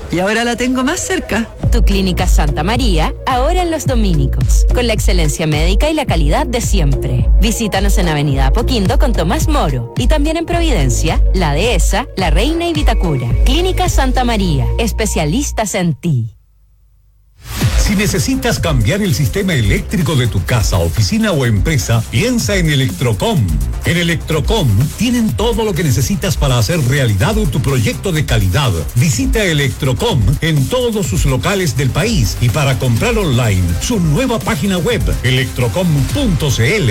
y ahora la tengo más cerca. Tu Clínica Santa María, ahora en Los Dominicos, con la excelencia médica y la calidad de siempre. Visítanos en Avenida Apoquindo con Tomás Moro y también en Providencia, La Dehesa, La Reina y Vitacura. Clínica Santa María, especialistas en ti. Si necesitas cambiar el sistema eléctrico de tu casa, oficina o empresa, piensa en Electrocom. En Electrocom tienen todo lo que necesitas para hacer realidad tu proyecto de calidad. Visita Electrocom en todos sus locales del país y para comprar online, su nueva página web, electrocom.cl.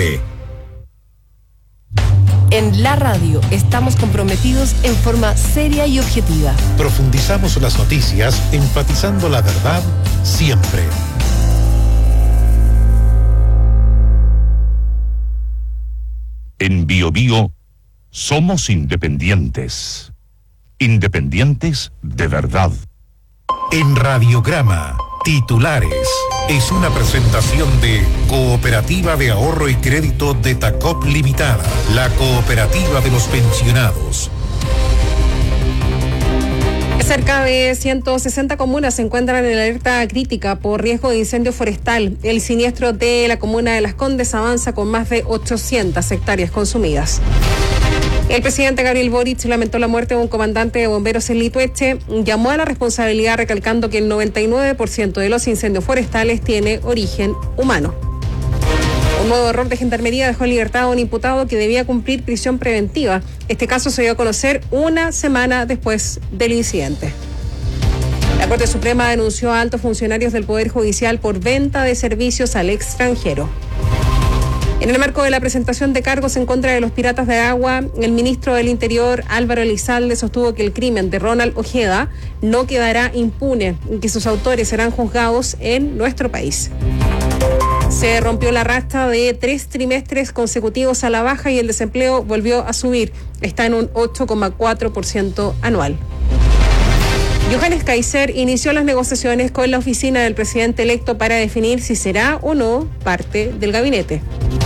En la radio estamos comprometidos en forma seria y objetiva. Profundizamos las noticias, enfatizando la verdad siempre. En BioBio somos independientes. Independientes de verdad. En Radiograma, titulares. Es una presentación de Cooperativa de Ahorro y Crédito de Tacop Limitada, la cooperativa de los pensionados. Cerca de 160 comunas se encuentran en alerta crítica por riesgo de incendio forestal. El siniestro de la comuna de Las Condes avanza con más de 800 hectáreas consumidas. El presidente Gabriel Boric lamentó la muerte de un comandante de bomberos en Litueche, llamó a la responsabilidad recalcando que el 99% de los incendios forestales tiene origen humano. Un nuevo error de gendarmería dejó en libertad a un imputado que debía cumplir prisión preventiva. Este caso se dio a conocer una semana después del incidente. La Corte Suprema denunció a altos funcionarios del Poder Judicial por venta de servicios al extranjero. En el marco de la presentación de cargos en contra de los piratas de agua, el ministro del Interior, Álvaro Elizalde, sostuvo que el crimen de Ronald Ojeda no quedará impune y que sus autores serán juzgados en nuestro país. Se rompió la racha de 3 trimestres consecutivos a la baja y el desempleo volvió a subir. Está en un 8,4% anual. Johannes Kaiser inició las negociaciones con la oficina del presidente electo para definir si será o no parte del gabinete.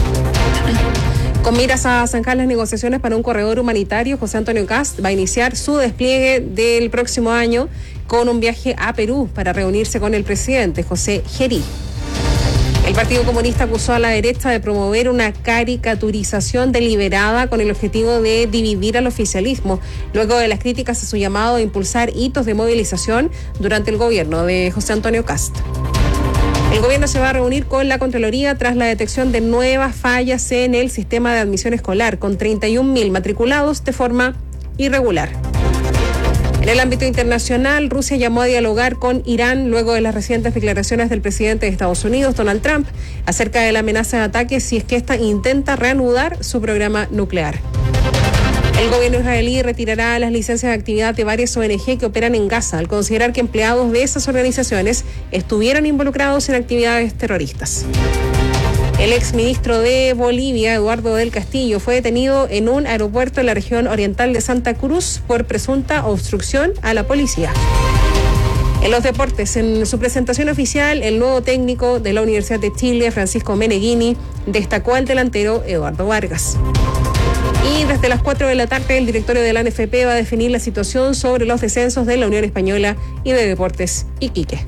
Con miras a zanjar las negociaciones para un corredor humanitario, José Antonio Kast va a iniciar su despliegue del próximo año con un viaje a Perú para reunirse con el presidente José Gerí. El Partido Comunista acusó a la derecha de promover una caricaturización deliberada con el objetivo de dividir al oficialismo, luego de las críticas a su llamado a impulsar hitos de movilización durante el gobierno de José Antonio Kast. El gobierno se va a reunir con la Contraloría tras la detección de nuevas fallas en el sistema de admisión escolar, con 31.000 matriculados de forma irregular. En el ámbito internacional, Rusia llamó a dialogar con Irán luego de las recientes declaraciones del presidente de Estados Unidos, Donald Trump, acerca de la amenaza de ataque si es que ésta intenta reanudar su programa nuclear. El gobierno israelí retirará las licencias de actividad de varias ONG que operan en Gaza, al considerar que empleados de esas organizaciones estuvieran involucrados en actividades terroristas. El exministro de Bolivia, Eduardo del Castillo, fue detenido en un aeropuerto en la región oriental de Santa Cruz por presunta obstrucción a la policía. En los deportes, en su presentación oficial, el nuevo técnico de la Universidad de Chile, Francisco Meneghini, destacó al delantero Eduardo Vargas. Y desde las 4 de la tarde, el directorio de la ANFP va a definir la situación sobre los descensos de la Unión Española y de Deportes Iquique.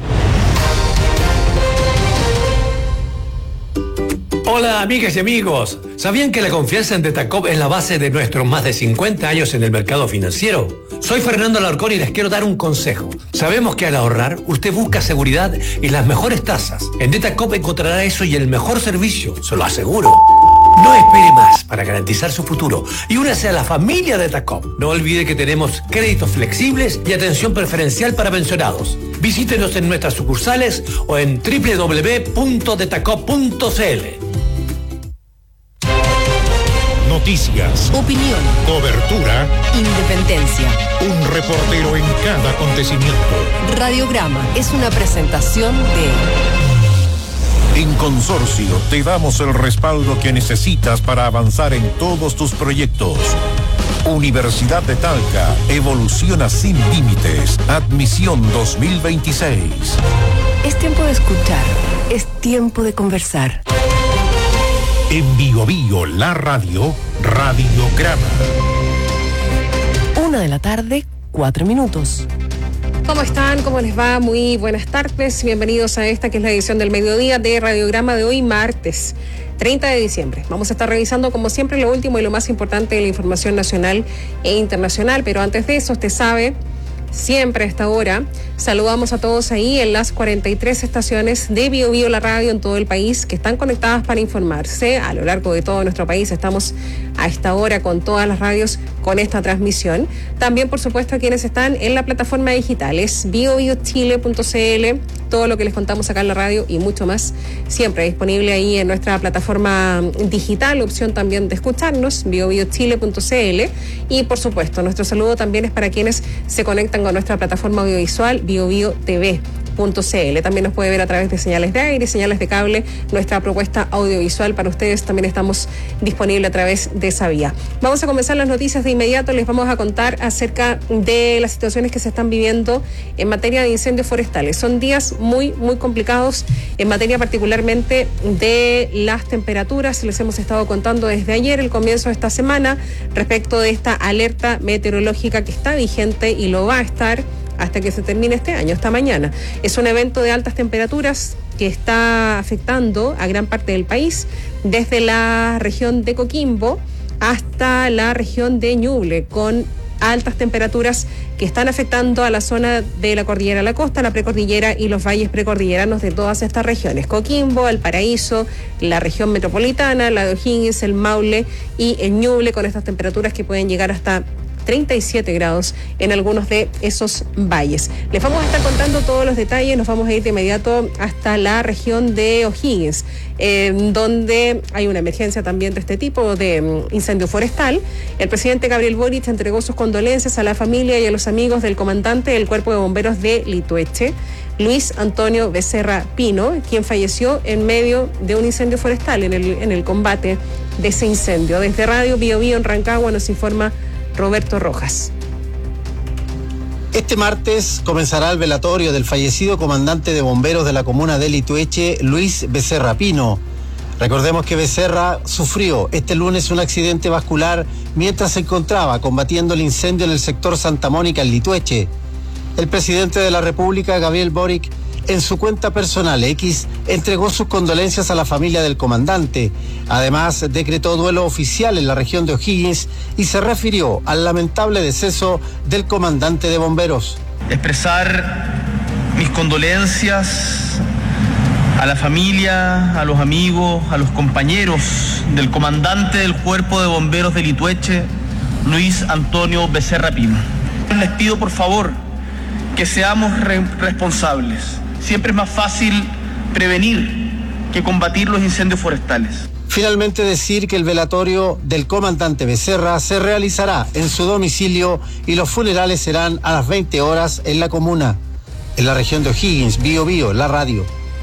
Hola amigas y amigos, ¿sabían que la confianza en Detacop es la base de nuestros más de 50 años en el mercado financiero? Soy Fernando Alarcón y les quiero dar un consejo. Sabemos que al ahorrar, usted busca seguridad y las mejores tasas. En Detacop encontrará eso y el mejor servicio, se lo aseguro. No espere más para garantizar su futuro y únase a la familia de Detacop. No olvide que tenemos créditos flexibles y atención preferencial para pensionados. Visítenos en nuestras sucursales o en www.detacop.cl. Noticias, Opinión, cobertura, independencia. un reportero en cada acontecimiento. Radiograma es una presentación de... En Consorcio te damos el respaldo que necesitas para avanzar en todos tus proyectos. Universidad de Talca, evoluciona sin límites. Admisión 2026. Es tiempo de escuchar, es tiempo de conversar. En BioBio, la radio, Radiograma. 1 de la tarde, 4 minutos. ¿Cómo están? ¿Cómo les va? Muy buenas tardes. Bienvenidos a esta que es la edición del mediodía de Radiograma de hoy, martes 30 de diciembre. Vamos a estar revisando, como siempre, lo último y lo más importante de la información nacional e internacional. Pero antes de eso, usted sabe, siempre a esta hora, saludamos a todos ahí en las 43 estaciones de Bio Bio, la radio en todo el país, que están conectadas para informarse a lo largo de todo nuestro país. Estamos a esta hora con todas las radios con esta transmisión. También, por supuesto, a quienes están en la plataforma digital, es biobiochile.cl, todo lo que les contamos acá en la radio y mucho más, siempre disponible ahí en nuestra plataforma digital, opción también de escucharnos, biobiochile.cl. Y, por supuesto, nuestro saludo también es para quienes se conectan con nuestra plataforma audiovisual, BioBioTV.cl. También nos puede ver a través de señales de aire, señales de cable, nuestra propuesta audiovisual para ustedes. También estamos disponibles a través de esa vía. Vamos a comenzar las noticias de inmediato. Les vamos a contar acerca de las situaciones que se están viviendo en materia de incendios forestales. Son días muy complicados en materia particularmente de las temperaturas. Les hemos estado contando desde ayer, el comienzo de esta semana, respecto de esta alerta meteorológica que está vigente y lo va a estar hasta que se termine este año, hasta mañana. Es un evento de altas temperaturas que está afectando a gran parte del país, desde la región de Coquimbo hasta la región de Ñuble, con altas temperaturas que están afectando a la zona de la cordillera, la costa, la precordillera y los valles precordilleranos de todas estas regiones. Coquimbo, Valparaíso, la región metropolitana, la de O'Higgins, el Maule y el Ñuble, con estas temperaturas que pueden llegar hasta 37 grados en algunos de esos valles. Les vamos a estar contando todos los detalles. Nos vamos a ir de inmediato hasta la región de O'Higgins, donde hay una emergencia también de este tipo de incendio forestal. El presidente Gabriel Boric entregó sus condolencias a la familia y a los amigos del comandante del Cuerpo de Bomberos de Litueche, Luis Antonio Becerra Pino, quien falleció en medio de un incendio forestal en el combate de ese incendio. Desde Radio Bio Bio en Rancagua nos informa Roberto Rojas. Este martes comenzará el velatorio del fallecido comandante de bomberos de la comuna de Litueche, Luis Becerra Pino. Recordemos que Becerra sufrió este lunes un accidente vascular mientras se encontraba combatiendo el incendio en el sector Santa Mónica en Litueche. El presidente de la República, Gabriel Boric, en su cuenta personal X, entregó sus condolencias a la familia del comandante. Además, decretó duelo oficial en la región de O'Higgins y se refirió al lamentable deceso del comandante de bomberos. Expresar mis condolencias a la familia, a los amigos, a los compañeros del comandante del Cuerpo de Bomberos de Litueche, Luis Antonio Becerra Pino. Les pido, por favor, que seamos responsables. Siempre es más fácil prevenir que combatir los incendios forestales. Finalmente, decir que el velatorio del comandante Becerra se realizará en su domicilio y los funerales serán a las 20 horas en la comuna. En la región de O'Higgins, Bio Bio, la radio.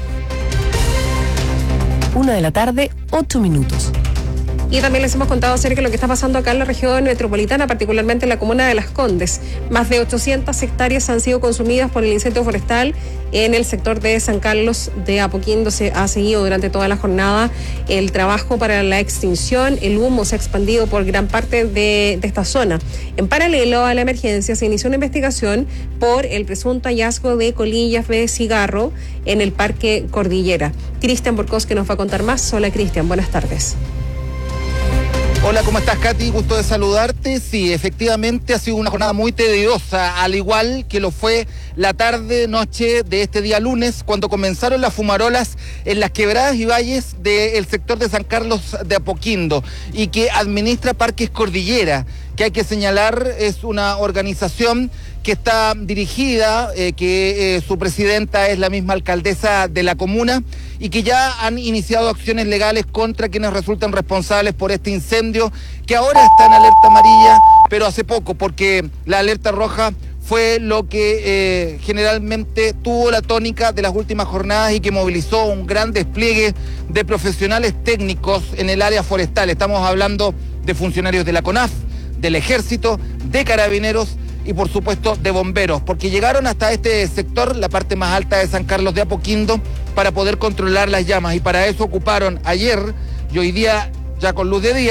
1:08 p.m. Y también les hemos contado acerca de lo que está pasando acá en la región metropolitana, particularmente en la comuna de Las Condes. Más de 800 hectáreas han sido consumidas por el incendio forestal en el sector de San Carlos de Apoquindo. Se ha seguido durante toda la jornada el trabajo para la extinción. El humo se ha expandido por gran parte de esta zona. En paralelo a la emergencia, se inició una investigación por el presunto hallazgo de colillas de cigarro en el Parque Cordillera. Cristian Borkowski nos va a contar más. Hola, Cristian, buenas tardes. Hola, ¿cómo estás, Katy? Gusto de saludarte. Sí, efectivamente ha sido una jornada muy tediosa, al igual que lo fue la tarde-noche de este día lunes, cuando comenzaron las fumarolas en las quebradas y valles del sector de San Carlos de Apoquindo y que administra Parques Cordillera, que hay que señalar es una organización que está dirigida, que su presidenta es la misma alcaldesa de la comuna y que ya han iniciado acciones legales contra quienes resultan responsables por este incendio, que ahora está en alerta amarilla, pero hace poco, porque la alerta roja fue lo que generalmente tuvo la tónica de las últimas jornadas y que movilizó un gran despliegue de profesionales técnicos en el área forestal. Estamos hablando de funcionarios de la CONAF, del Ejército, de Carabineros y por supuesto de bomberos, porque llegaron hasta este sector, la parte más alta de San Carlos de Apoquindo, para poder controlar las llamas, y para eso ocuparon ayer y hoy día, ya con luz de día,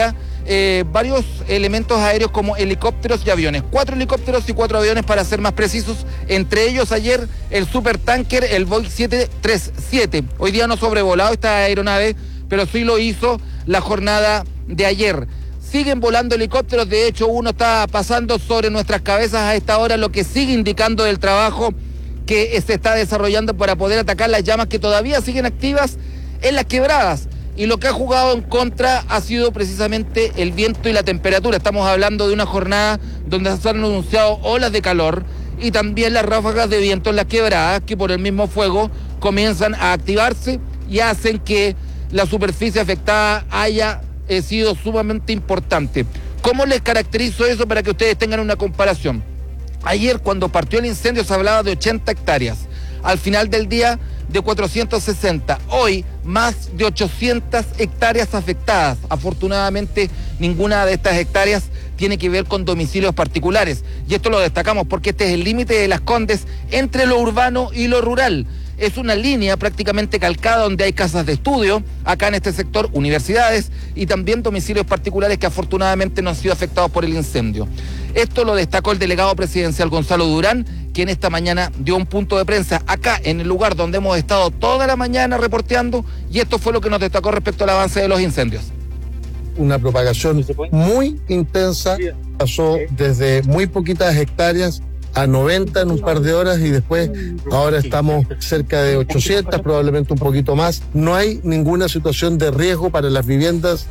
varios elementos aéreos como helicópteros y aviones. 4 helicópteros y 4 aviones para ser más precisos. Entre ellos ayer el supertanker, el Boeing 737. Hoy día no sobrevolado esta aeronave, pero sí lo hizo la jornada de ayer. Siguen volando helicópteros, de hecho uno está pasando sobre nuestras cabezas a esta hora, lo que sigue indicando del trabajo que se está desarrollando para poder atacar las llamas que todavía siguen activas en las quebradas. Y lo que ha jugado en contra ha sido precisamente el viento y la temperatura. Estamos hablando de una jornada donde se han anunciado olas de calor y también las ráfagas de viento en las quebradas, que por el mismo fuego comienzan a activarse y hacen que la superficie afectada haya sido sumamente importante. ¿Cómo les caracterizo eso para que ustedes tengan una comparación? Ayer, cuando partió el incendio, se hablaba de 80 hectáreas. Al final del día, de 460. Hoy, más de 800 hectáreas afectadas. Afortunadamente, ninguna de estas hectáreas tiene que ver con domicilios particulares. Y esto lo destacamos porque este es el límite de Las Condes entre lo urbano y lo rural. Es una línea prácticamente calcada donde hay casas de estudio, acá en este sector, universidades y también domicilios particulares que afortunadamente no han sido afectados por el incendio. Esto lo destacó el delegado presidencial Gonzalo Durán, quien esta mañana dio un punto de prensa acá en el lugar donde hemos estado toda la mañana reporteando, y esto fue lo que nos destacó respecto al avance de los incendios. Una propagación muy intensa, pasó desde muy poquitas hectáreas a 90 en un par de horas y después ahora estamos cerca de 800, probablemente un poquito más. No hay ninguna situación de riesgo para las viviendas.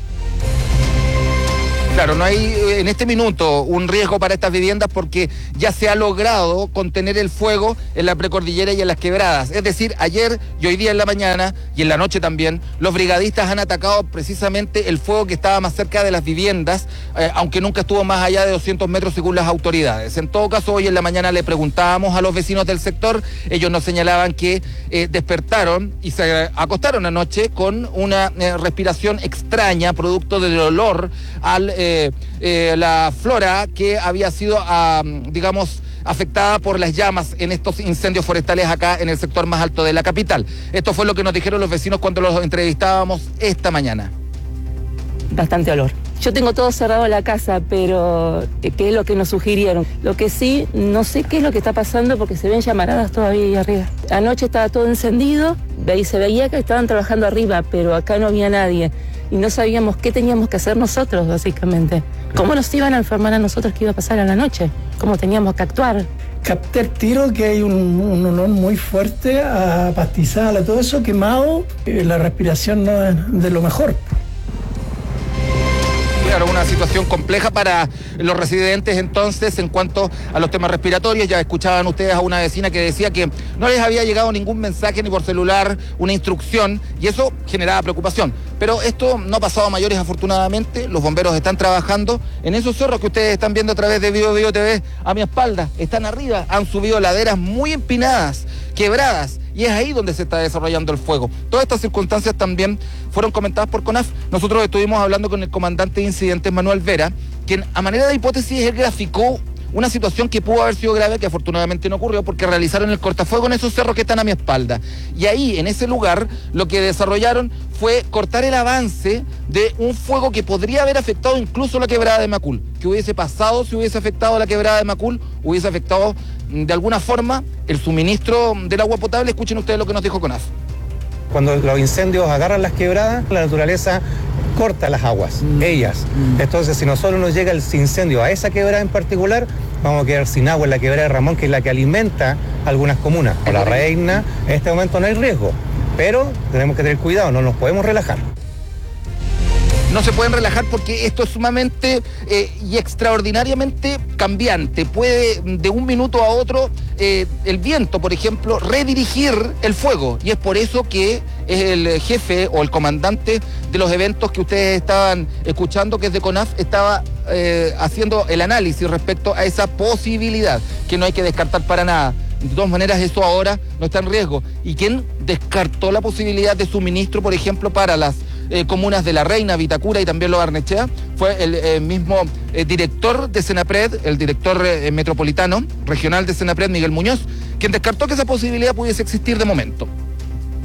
Claro, no hay en este minuto un riesgo para estas viviendas porque ya se ha logrado contener el fuego en la precordillera y en las quebradas. Es decir, ayer y hoy día en la mañana y en la noche también, los brigadistas han atacado precisamente el fuego que estaba más cerca de las viviendas, aunque nunca estuvo más allá de 200 metros según las autoridades. En todo caso, hoy en la mañana le preguntábamos a los vecinos del sector, ellos nos señalaban que despertaron y se acostaron anoche con una respiración extraña, producto del olor al la flora que había sido, digamos, afectada por las llamas en estos incendios forestales acá en el sector más alto de la capital. Esto fue lo que nos dijeron los vecinos cuando los entrevistábamos esta mañana. Bastante olor. Yo tengo todo cerrado en la casa, pero ¿qué es lo que nos sugirieron? Lo que sí, no sé qué es lo que está pasando porque se ven llamaradas todavía ahí arriba. Anoche estaba todo encendido, ahí se veía que estaban trabajando arriba, pero acá no había nadie. Y no sabíamos qué teníamos que hacer nosotros, básicamente. ¿Cómo nos iban a informar a nosotros qué iba a pasar a la noche? ¿Cómo teníamos que actuar? Capté el tiro que hay un olor muy fuerte a pastizal, a todo eso quemado. La respiración no es de lo mejor. Claro, una situación compleja para los residentes entonces en cuanto a los temas respiratorios. Ya escuchaban ustedes a una vecina que decía que no les había llegado ningún mensaje ni por celular, una instrucción, y eso generaba preocupación. Pero esto no ha pasado a mayores, afortunadamente. Los bomberos están trabajando en esos cerros que ustedes están viendo a través de Bio Bio TV a mi espalda. Están arriba, han subido laderas muy empinadas, quebradas, y es ahí donde se está desarrollando el fuego. Todas estas circunstancias también fueron comentadas por CONAF. Nosotros estuvimos hablando con el comandante de incidentes, Manuel Vera, quien a manera de hipótesis él graficó una situación que pudo haber sido grave, que afortunadamente no ocurrió porque realizaron el cortafuego en esos cerros que están a mi espalda. Y ahí, en ese lugar, lo que desarrollaron fue cortar el avance de un fuego que podría haber afectado incluso la quebrada de Macul. Que hubiese pasado, si hubiese afectado la quebrada de Macul, hubiese afectado de alguna forma el suministro del agua potable. Escuchen ustedes lo que nos dijo CONAF. Cuando los incendios agarran las quebradas, la naturaleza corta las aguas, ellas. Entonces, si nosotros nos llega el incendio a esa quebrada en particular, vamos a quedar sin agua en la quebrada de Ramón, que es la que alimenta algunas comunas. Por La Reina, en este momento no hay riesgo, pero tenemos que tener cuidado, no nos podemos relajar. No se pueden relajar porque esto es sumamente y extraordinariamente cambiante. Puede de un minuto a otro el viento, por ejemplo, redirigir el fuego. Y es por eso que el jefe o el comandante de los eventos que ustedes estaban escuchando, que es de CONAF, estaba haciendo el análisis respecto a esa posibilidad que no hay que descartar para nada. De todas maneras, eso ahora no está en riesgo. ¿Y quién descartó la posibilidad de suministro, por ejemplo, para las comunas de La Reina, Vitacura y también Lo Barnechea? Fue el mismo director de Senapred, el director metropolitano, regional de Senapred, Miguel Muñoz, quien descartó que esa posibilidad pudiese existir de momento.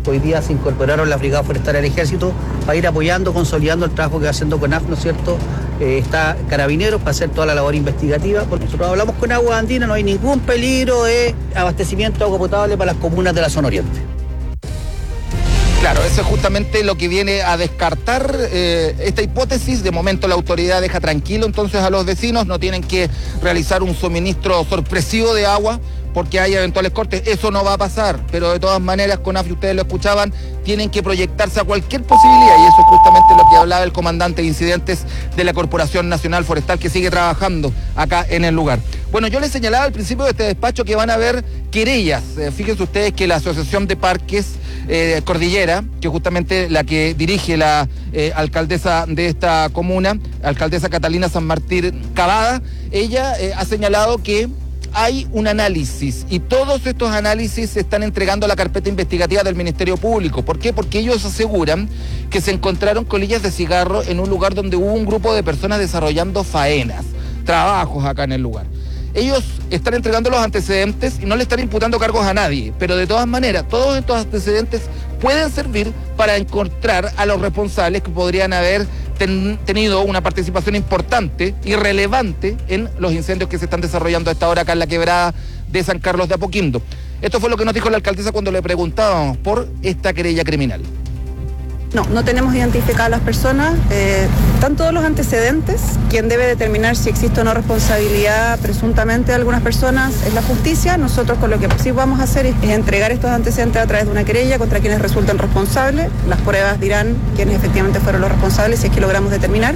Hoy día se incorporaron las brigadas forestales del Ejército para ir apoyando, consolidando el trabajo que va haciendo CONAF, ¿no es cierto? Está Carabineros para hacer toda la labor investigativa. Porque nosotros hablamos con Agua Andina, no hay ningún peligro de abastecimiento de agua potable para las comunas de la zona oriente. Claro, eso es justamente lo que viene a descartar esta hipótesis. De momento la autoridad deja tranquilo entonces a los vecinos, no tienen que realizar un suministro sorpresivo de agua porque hay eventuales cortes. Eso no va a pasar, pero de todas maneras, CONAF, y ustedes lo escuchaban, tienen que proyectarse a cualquier posibilidad, y eso es justamente lo que hablaba el comandante de incidentes de la Corporación Nacional Forestal, que sigue trabajando acá en el lugar. Bueno, yo les señalaba al principio de este despacho que van a haber querellas. Fíjense ustedes que la Asociación de Parques Cordillera, que es justamente la que dirige la alcaldesa de esta comuna, alcaldesa Catalina San Martín Cavada, ella ha señalado que hay un análisis y todos estos análisis se están entregando a la carpeta investigativa del Ministerio Público. ¿Por qué? Porque ellos aseguran que se encontraron colillas de cigarro en un lugar donde hubo un grupo de personas desarrollando faenas, trabajos acá en el lugar. Ellos están entregando los antecedentes y no le están imputando cargos a nadie, pero de todas maneras, todos estos antecedentes pueden servir para encontrar a los responsables que podrían haber tenido una participación importante y relevante en los incendios que se están desarrollando a esta hora acá en la quebrada de San Carlos de Apoquindo. Esto fue lo que nos dijo la alcaldesa cuando le preguntábamos por esta querella criminal. No tenemos identificadas a las personas, están todos los antecedentes. Quien debe determinar si existe o no responsabilidad presuntamente de algunas personas es la justicia. Nosotros con lo que sí vamos a hacer es entregar estos antecedentes a través de una querella contra quienes resulten responsables. Las pruebas dirán quiénes efectivamente fueron los responsables si es que logramos determinar.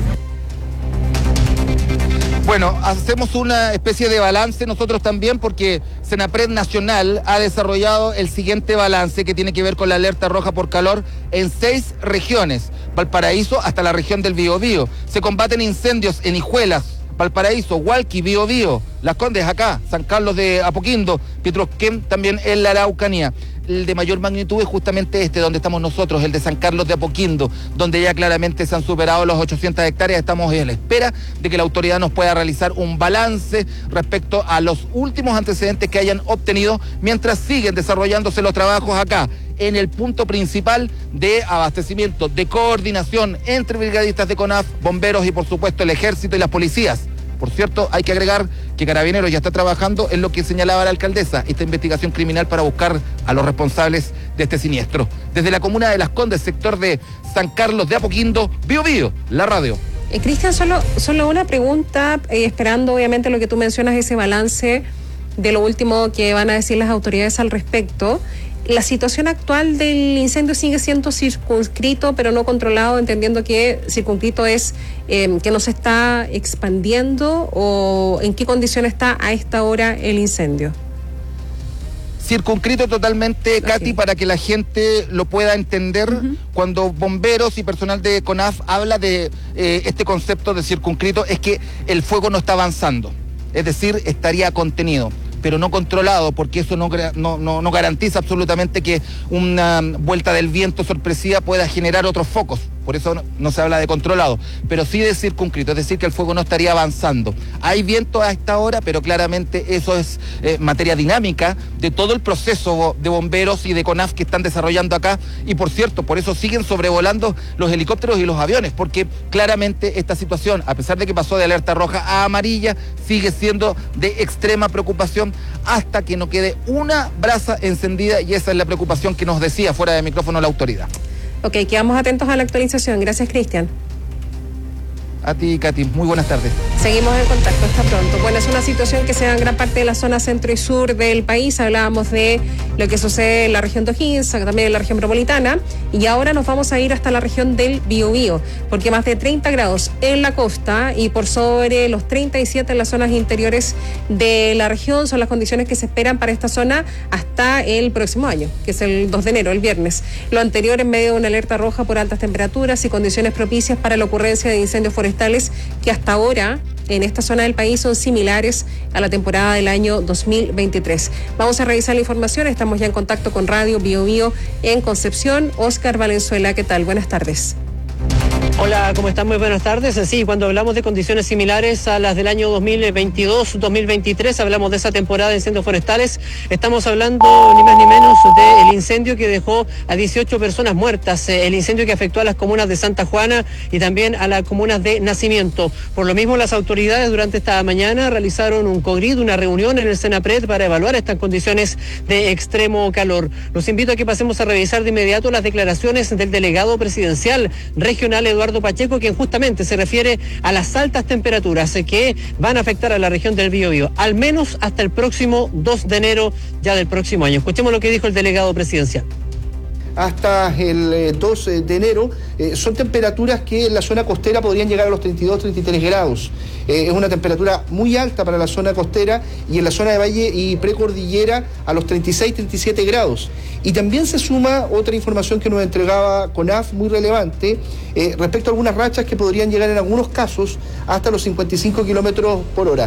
Bueno, hacemos una especie de balance nosotros también porque Senapred Nacional ha desarrollado el siguiente balance que tiene que ver con la alerta roja por calor en 6 regiones, Valparaíso hasta la región del Biobío. Se combaten incendios en Hijuelas, Valparaíso, Hualqui, Biobío, Las Condes acá, San Carlos de Apoquindo, Pietrosquén también en la Araucanía. El de mayor magnitud es justamente este, donde estamos nosotros, el de San Carlos de Apoquindo, donde ya claramente se han superado los 800 hectáreas. Estamos en la espera de que la autoridad nos pueda realizar un balance respecto a los últimos antecedentes que hayan obtenido, mientras siguen desarrollándose los trabajos acá, en el punto principal de abastecimiento, de coordinación entre brigadistas de CONAF, bomberos y por supuesto el ejército y las policías. Por cierto, hay que agregar que Carabineros ya está trabajando en lo que señalaba la alcaldesa, esta investigación criminal para buscar a los responsables de este siniestro. Desde la comuna de Las Condes, sector de San Carlos de Apoquindo, Biobío, la radio. Cristian, solo una pregunta, esperando obviamente lo que tú mencionas, ese balance de lo último que van a decir las autoridades al respecto. La situación actual del incendio sigue siendo circunscrito, pero no controlado, entendiendo que circunscrito es que no se está expandiendo, o en qué condición está a esta hora el incendio. Circunscrito totalmente, Katy, para que la gente lo pueda entender. Cuando bomberos y personal de CONAF habla de este concepto de circunscrito, es que el fuego no está avanzando, es decir, estaría contenido, pero no controlado, porque eso no garantiza absolutamente que una vuelta del viento sorpresiva pueda generar otros focos. Por eso no se habla de controlado, pero sí de circunscrito, es decir, que el fuego no estaría avanzando. Hay viento a esta hora, pero claramente eso es materia dinámica de todo el proceso de bomberos y de CONAF que están desarrollando acá. Y por cierto, por eso siguen sobrevolando los helicópteros y los aviones, porque claramente esta situación, a pesar de que pasó de alerta roja a amarilla, sigue siendo de extrema preocupación hasta que no quede una brasa encendida, y esa es la preocupación que nos decía fuera de micrófono la autoridad. Ok, quedamos atentos a la actualización. Gracias, Cristian. A ti, Katy, muy buenas tardes. Seguimos en contacto, hasta pronto. Bueno, es una situación que se da en gran parte de la zona centro y sur del país. Hablábamos de lo que sucede en la región de O'Higgins, también en la región metropolitana, y ahora nos vamos a ir hasta la región del Biobío, porque más de 30 grados en la costa y por sobre los 37 en las zonas interiores de la región son las condiciones que se esperan para esta zona hasta el próximo año, que es el 2 de enero, el viernes. Lo anterior en medio de una alerta roja por altas temperaturas y condiciones propicias para la ocurrencia de incendios forestales que hasta ahora en esta zona del país son similares a la temporada del año 2023. Vamos a revisar la información. Estamos ya en contacto con Radio Biobío en Concepción. Oscar Valenzuela, ¿qué tal? Buenas tardes. Hola, ¿cómo están? Muy buenas tardes. Sí, cuando hablamos de condiciones similares a las del año 2022-2023, hablamos de esa temporada de incendios forestales, estamos hablando ni más ni menos del incendio que dejó a 18 personas muertas, el incendio que afectó a las comunas de Santa Juana y también a las comunas de Nacimiento. Por lo mismo, las autoridades durante esta mañana realizaron un COGRID, una reunión en el Senapred para evaluar estas condiciones de extremo calor. Los invito a que pasemos a revisar de inmediato las declaraciones del delegado presidencial regional Eduardo Pacheco, quien justamente se refiere a las altas temperaturas que van a afectar a la región del Biobío, al menos hasta el próximo 2 de enero ya del próximo año. Escuchemos lo que dijo el delegado presidencial. Hasta el 2 de enero son temperaturas que en la zona costera podrían llegar a los 32-33 grados. Es una temperatura muy alta para la zona costera y en la zona de valle y precordillera a los 36-37 grados. Y también se suma otra información que nos entregaba CONAF muy relevante respecto a algunas rachas que podrían llegar en algunos casos hasta los 55 kilómetros por hora.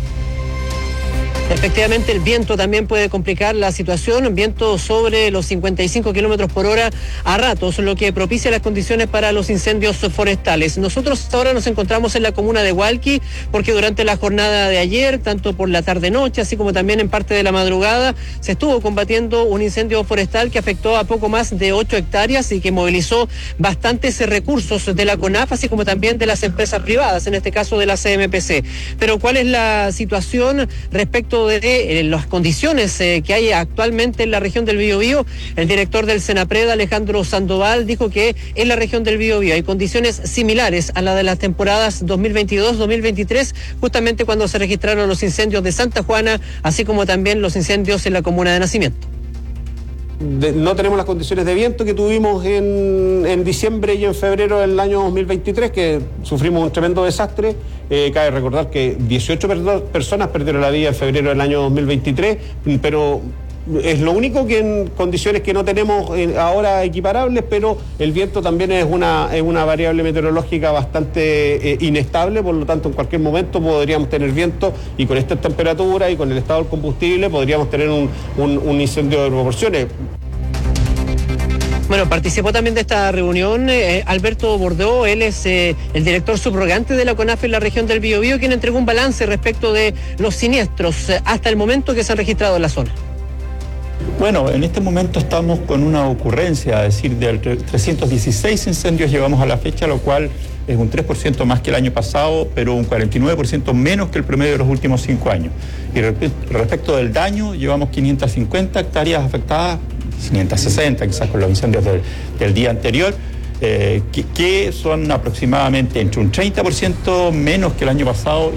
Efectivamente, el viento también puede complicar la situación, viento sobre los 55 kilómetros por hora a ratos, lo que propicia las condiciones para los incendios forestales. Nosotros ahora nos encontramos en la comuna de Hualqui, porque durante la jornada de ayer, tanto por la tarde-noche, así como también en parte de la madrugada, se estuvo combatiendo un incendio forestal que afectó a poco más de 8 hectáreas y que movilizó bastantes recursos de la CONAF, así como también de las empresas privadas, en este caso de la CMPC. Pero ¿cuál es la situación respecto de las condiciones que hay actualmente en la región del Biobío? El director del Senapred, Alejandro Sandoval, dijo que en la región del Biobío hay condiciones similares a la de las temporadas 2022-2023, justamente cuando se registraron los incendios de Santa Juana, así como también los incendios en la comuna de Nacimiento. No tenemos las condiciones de viento que tuvimos en diciembre y en febrero del año 2023, que sufrimos un tremendo desastre. Cabe recordar que 18 personas perdieron la vida en febrero del año 2023, pero es lo único que en condiciones que no tenemos ahora equiparables, pero el viento también es una variable meteorológica bastante inestable, por lo tanto en cualquier momento podríamos tener viento y con estas temperaturas y con el estado del combustible podríamos tener un incendio de proporciones. Bueno, participó también de esta reunión Alberto Bordeaux, él es el director subrogante de la CONAF en la región del Biobío, quien entregó un balance respecto de los siniestros hasta el momento que se han registrado en la zona. Bueno, en este momento estamos con una ocurrencia, es decir, de 316 incendios llevamos a la fecha, lo cual es un 3% más que el año pasado, pero un 49% menos que el promedio de los últimos 5 años. Y respecto del daño, llevamos 550 hectáreas afectadas, 560 quizás con los incendios del día anterior, que son aproximadamente entre un 30% menos que el año pasado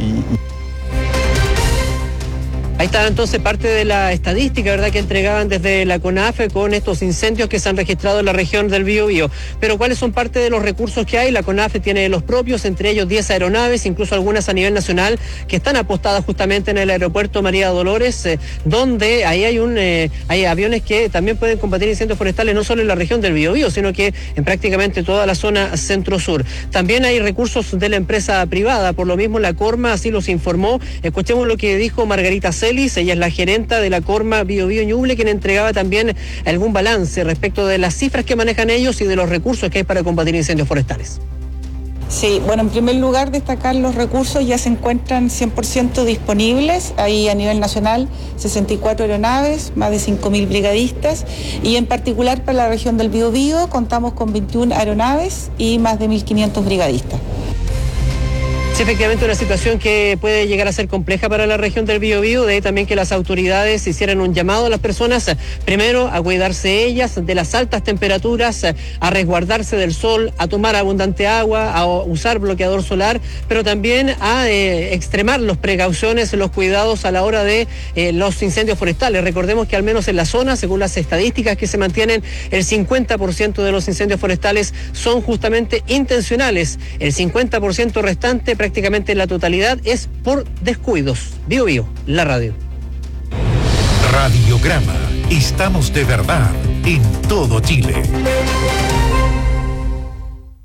Ahí está entonces parte de la estadística, ¿verdad?, que entregaban desde la CONAF con estos incendios que se han registrado en la región del Biobío. Pero ¿cuáles son parte de los recursos que hay? La CONAF tiene los propios, entre ellos 10 aeronaves, incluso algunas a nivel nacional, que están apostadas justamente en el aeropuerto María Dolores, donde ahí hay aviones que también pueden combatir incendios forestales, no solo en la región del Biobío, sino que en prácticamente toda la zona centro-sur. También hay recursos de la empresa privada, por lo mismo la Corma así los informó. Escuchemos lo que dijo Margarita Celis, ella es la gerenta de la Corma Biobío Ñuble, quien entregaba también algún balance respecto de las cifras que manejan ellos y de los recursos que hay para combatir incendios forestales. Sí, bueno, en primer lugar destacar los recursos ya se encuentran 100% disponibles, ahí a nivel nacional 64 aeronaves, más de 5.000 brigadistas y en particular para la región del Biobío contamos con 21 aeronaves y más de 1.500 brigadistas. Sí, efectivamente una situación que puede llegar a ser compleja para la región del Biobío, de ahí también que las autoridades hicieran un llamado a las personas, primero a cuidarse ellas de las altas temperaturas, a resguardarse del sol, a tomar abundante agua, a usar bloqueador solar, pero también a extremar las precauciones, los cuidados a la hora de los incendios forestales. Recordemos que al menos en la zona, según las estadísticas que se mantienen, el 50% de los incendios forestales son justamente intencionales, el 50% restante prácticamente la totalidad es por descuidos. Biobío, la radio. Radiograma. Estamos de verdad en todo Chile.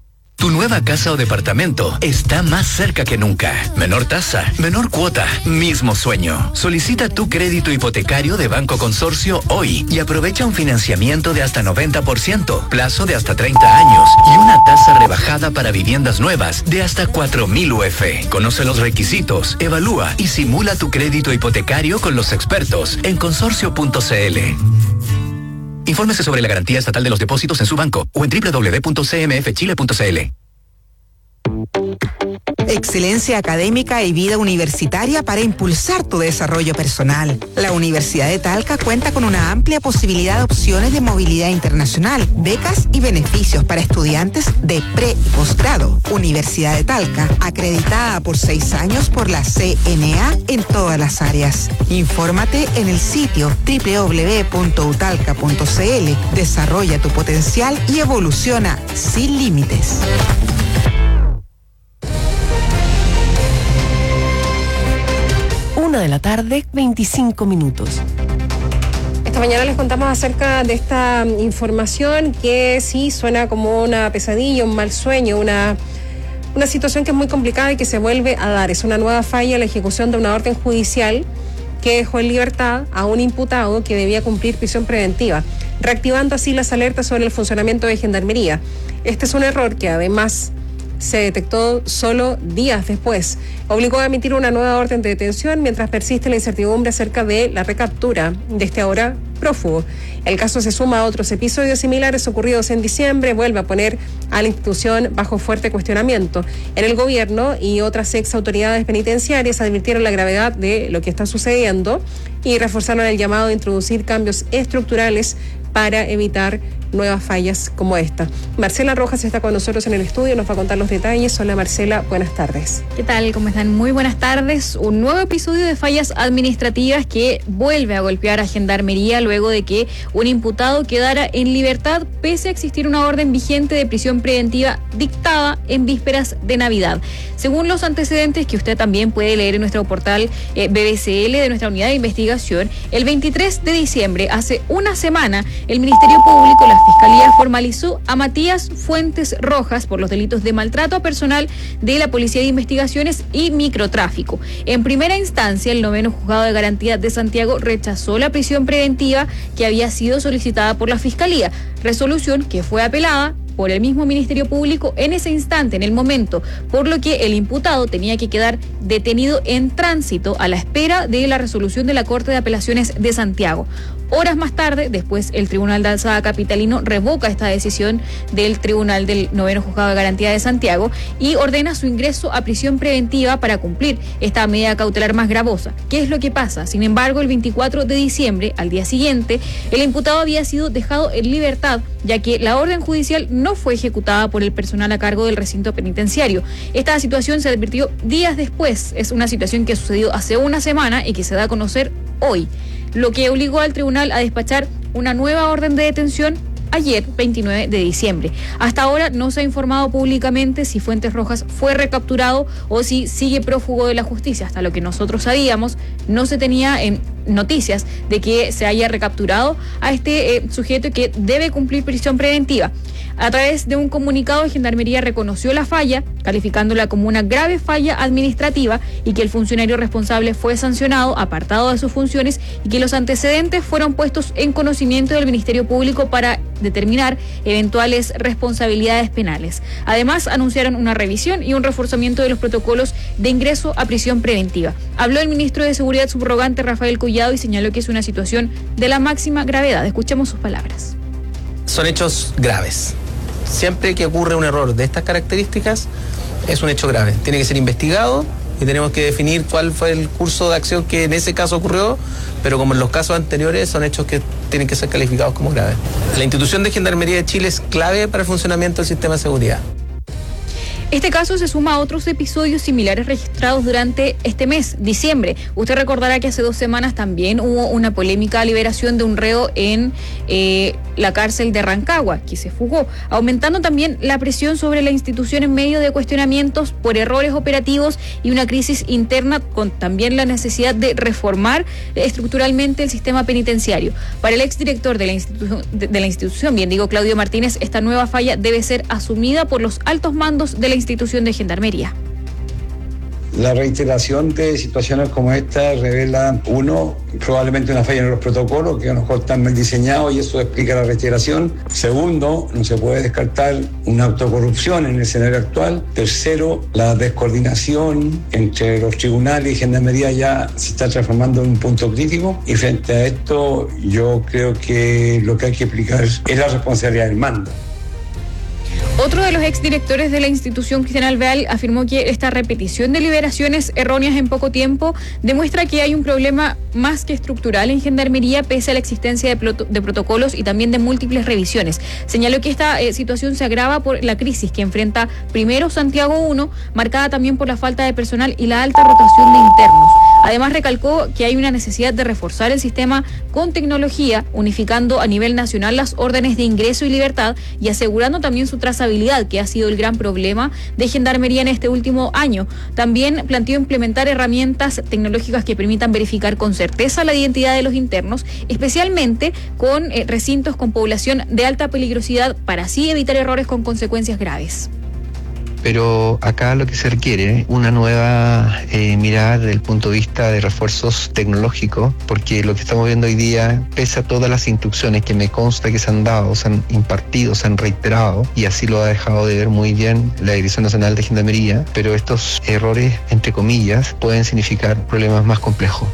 Tu nueva casa o departamento está más cerca que nunca. Menor tasa, menor cuota, mismo sueño. Solicita tu crédito hipotecario de Banco Consorcio hoy y aprovecha un financiamiento de hasta 90%, plazo de hasta 30 años y una tasa rebajada para viviendas nuevas de hasta 4.000 UF. Conoce los requisitos, evalúa y simula tu crédito hipotecario con los expertos en consorcio.cl. Infórmese sobre la garantía estatal de los depósitos en su banco o en www.cmfchile.cl. Excelencia académica y vida universitaria para impulsar tu desarrollo personal. La Universidad de Talca cuenta con una amplia posibilidad de opciones de movilidad internacional, becas y beneficios para estudiantes de pre y posgrado. Universidad de Talca, acreditada por 6 años por la CNA en todas las áreas. Infórmate en el sitio www.utalca.cl. Desarrolla tu potencial y evoluciona sin límites. 1:25 p.m. Esta mañana les contamos acerca de esta información que sí suena como una pesadilla, un mal sueño, una situación que es muy complicada y que se vuelve a dar. Es una nueva falla en la ejecución de una orden judicial que dejó en libertad a un imputado que debía cumplir prisión preventiva, reactivando así las alertas sobre el funcionamiento de Gendarmería. Este es un error que además se detectó solo días después. Obligó a emitir una nueva orden de detención mientras persiste la incertidumbre acerca de la recaptura de este ahora prófugo. El caso se suma a otros episodios similares ocurridos en diciembre, vuelve a poner a la institución bajo fuerte cuestionamiento. En el gobierno y otras ex autoridades penitenciarias advirtieron la gravedad de lo que está sucediendo y reforzaron el llamado a introducir cambios estructurales para evitar nuevas fallas como esta. Marcela Rojas está con nosotros en el estudio, nos va a contar los detalles. Hola Marcela, buenas tardes. ¿Qué tal? ¿Cómo están? Muy buenas tardes. Un nuevo episodio de fallas administrativas que vuelve a golpear a Gendarmería luego de que un imputado quedara en libertad pese a existir una orden vigente de prisión preventiva dictada en vísperas de Navidad. Según los antecedentes que usted también puede leer en nuestro portal BBCL de nuestra unidad de investigación, el 23 de diciembre, hace una semana, el Ministerio Público, la Fiscalía, formalizó a Matías Fuentes Rojas por los delitos de maltrato a personal de la Policía de Investigaciones y microtráfico. En primera instancia, el 9º Juzgado de Garantía de Santiago rechazó la prisión preventiva que había sido solicitada por la Fiscalía, resolución que fue apelada por el mismo Ministerio Público en ese instante, en el momento, por lo que el imputado tenía que quedar detenido en tránsito a la espera de la resolución de la Corte de Apelaciones de Santiago. Horas más tarde, después, el Tribunal de Alzada capitalino revoca esta decisión del Tribunal del 9º Juzgado de Garantía de Santiago y ordena su ingreso a prisión preventiva para cumplir esta medida cautelar más gravosa. ¿Qué es lo que pasa? Sin embargo, el 24 de diciembre, al día siguiente, el imputado había sido dejado en libertad, ya que la orden judicial no fue ejecutada por el personal a cargo del recinto penitenciario. Esta situación se advirtió días después. Es una situación que sucedió hace una semana y que se da a conocer hoy, lo que obligó al tribunal a despachar una nueva orden de detención ayer, 29 de diciembre. Hasta ahora no se ha informado públicamente si Fuentes Rojas fue recapturado o si sigue prófugo de la justicia. Hasta lo que nosotros sabíamos, no se tenía en noticias de que se haya recapturado a este sujeto que debe cumplir prisión preventiva. A través de un comunicado, Gendarmería reconoció la falla, calificándola como una grave falla administrativa y que el funcionario responsable fue sancionado, apartado de sus funciones y que los antecedentes fueron puestos en conocimiento del Ministerio Público para determinar eventuales responsabilidades penales. Además, anunciaron una revisión y un reforzamiento de los protocolos de ingreso a prisión preventiva. Habló el ministro de Seguridad subrogante Rafael Collado y señaló que es una situación de la máxima gravedad. Escuchemos sus palabras. Son hechos graves. Siempre que ocurre un error de estas características, es un hecho grave. Tiene que ser investigado y tenemos que definir cuál fue el curso de acción que en ese caso ocurrió, pero como en los casos anteriores, son hechos que tienen que ser calificados como graves. La institución de Gendarmería de Chile es clave para el funcionamiento del sistema de seguridad. Este caso se suma a otros episodios similares registrados durante este mes, diciembre. Usted recordará que hace 2 semanas también hubo una polémica liberación de un reo en la cárcel de Rancagua, que se fugó, aumentando también la presión sobre la institución en medio de cuestionamientos por errores operativos y una crisis interna, con también la necesidad de reformar estructuralmente el sistema penitenciario. Para el exdirector de la institución, Claudio Martínez, esta nueva falla debe ser asumida por los altos mandos de la institución de Gendarmería. La reiteración de situaciones como esta revela, uno, probablemente una falla en los protocolos que a lo mejor están mal diseñados y eso explica la reiteración. Segundo, no se puede descartar una autocorrupción en el escenario actual. Tercero, la descoordinación entre los tribunales y Gendarmería ya se está transformando en un punto crítico, y frente a esto yo creo que lo que hay que explicar es la responsabilidad del mando. Otro de los exdirectores de la institución, Cristian Alvear, afirmó que esta repetición de liberaciones erróneas en poco tiempo demuestra que hay un problema más que estructural en Gendarmería, pese a la existencia de protocolos y también de múltiples revisiones. Señaló que esta situación se agrava por la crisis que enfrenta primero Santiago 1, marcada también por la falta de personal y la alta rotación de internos. Además, recalcó que hay una necesidad de reforzar el sistema con tecnología, unificando a nivel nacional las órdenes de ingreso y libertad y asegurando también su trazabilidad, que ha sido el gran problema de Gendarmería en este último año. También planteó implementar herramientas tecnológicas que permitan verificar con certeza la identidad de los internos, especialmente con recintos con población de alta peligrosidad, para así evitar errores con consecuencias graves. Pero acá lo que se requiere una nueva mirada desde el punto de vista de refuerzos tecnológicos, porque lo que estamos viendo hoy día, pese a todas las instrucciones que me consta que se han dado, se han impartido, se han reiterado, y así lo ha dejado de ver muy bien la Dirección Nacional de Gendarmería, pero estos errores, entre comillas, pueden significar problemas más complejos.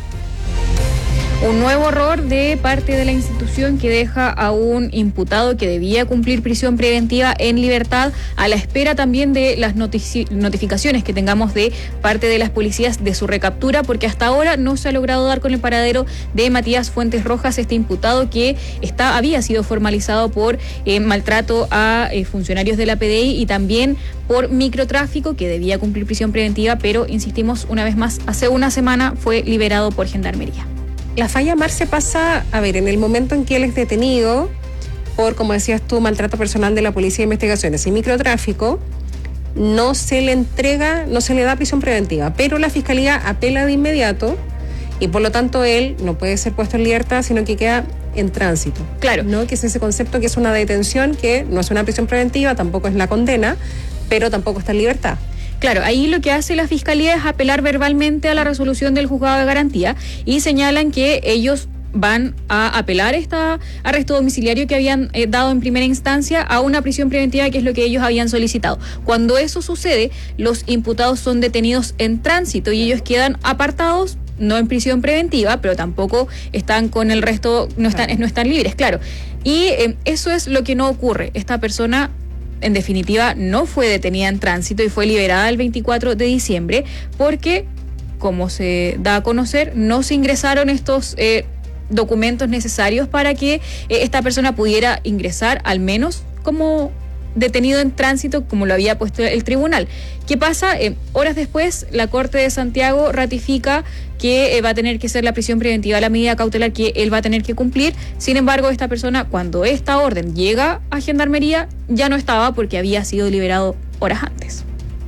Un nuevo error de parte de la institución que deja a un imputado que debía cumplir prisión preventiva en libertad, a la espera también de las notificaciones que tengamos de parte de las policías de su recaptura, porque hasta ahora no se ha logrado dar con el paradero de Matías Fuentes Rojas, este imputado que había sido formalizado por maltrato a funcionarios de la PDI y también por microtráfico, que debía cumplir prisión preventiva, pero insistimos una vez más, hace una semana fue liberado por Gendarmería. La falla, Marce, pasa, en el momento en que él es detenido por, como decías tú, maltrato personal de la Policía de Investigaciones y microtráfico, no se le entrega, no se le da prisión preventiva, pero la Fiscalía apela de inmediato y por lo tanto él no puede ser puesto en libertad, sino que queda en tránsito. Claro. ¿No? Que es ese concepto que es una detención, que no es una prisión preventiva, tampoco es la condena, pero tampoco está en libertad. Claro, ahí lo que hace la Fiscalía es apelar verbalmente a la resolución del juzgado de garantía y señalan que ellos van a apelar este arresto domiciliario que habían dado en primera instancia a una prisión preventiva, que es lo que ellos habían solicitado. Cuando eso sucede, los imputados son detenidos en tránsito y ellos quedan apartados, no en prisión preventiva, pero tampoco están con el resto, no están libres, claro. Y eso es lo que no ocurre. Esta persona, en definitiva, no fue detenida en tránsito y fue liberada el 24 de diciembre porque, como se da a conocer, no se ingresaron estos documentos necesarios para que esta persona pudiera ingresar, al menos como detenido en tránsito, como lo había puesto el tribunal. ¿Qué pasa? Horas después, la Corte de Santiago ratifica que va a tener que ser la prisión preventiva la medida cautelar que él va a tener que cumplir. Sin embargo, esta persona, cuando esta orden llega a Gendarmería, ya no estaba porque había sido liberado horas antes.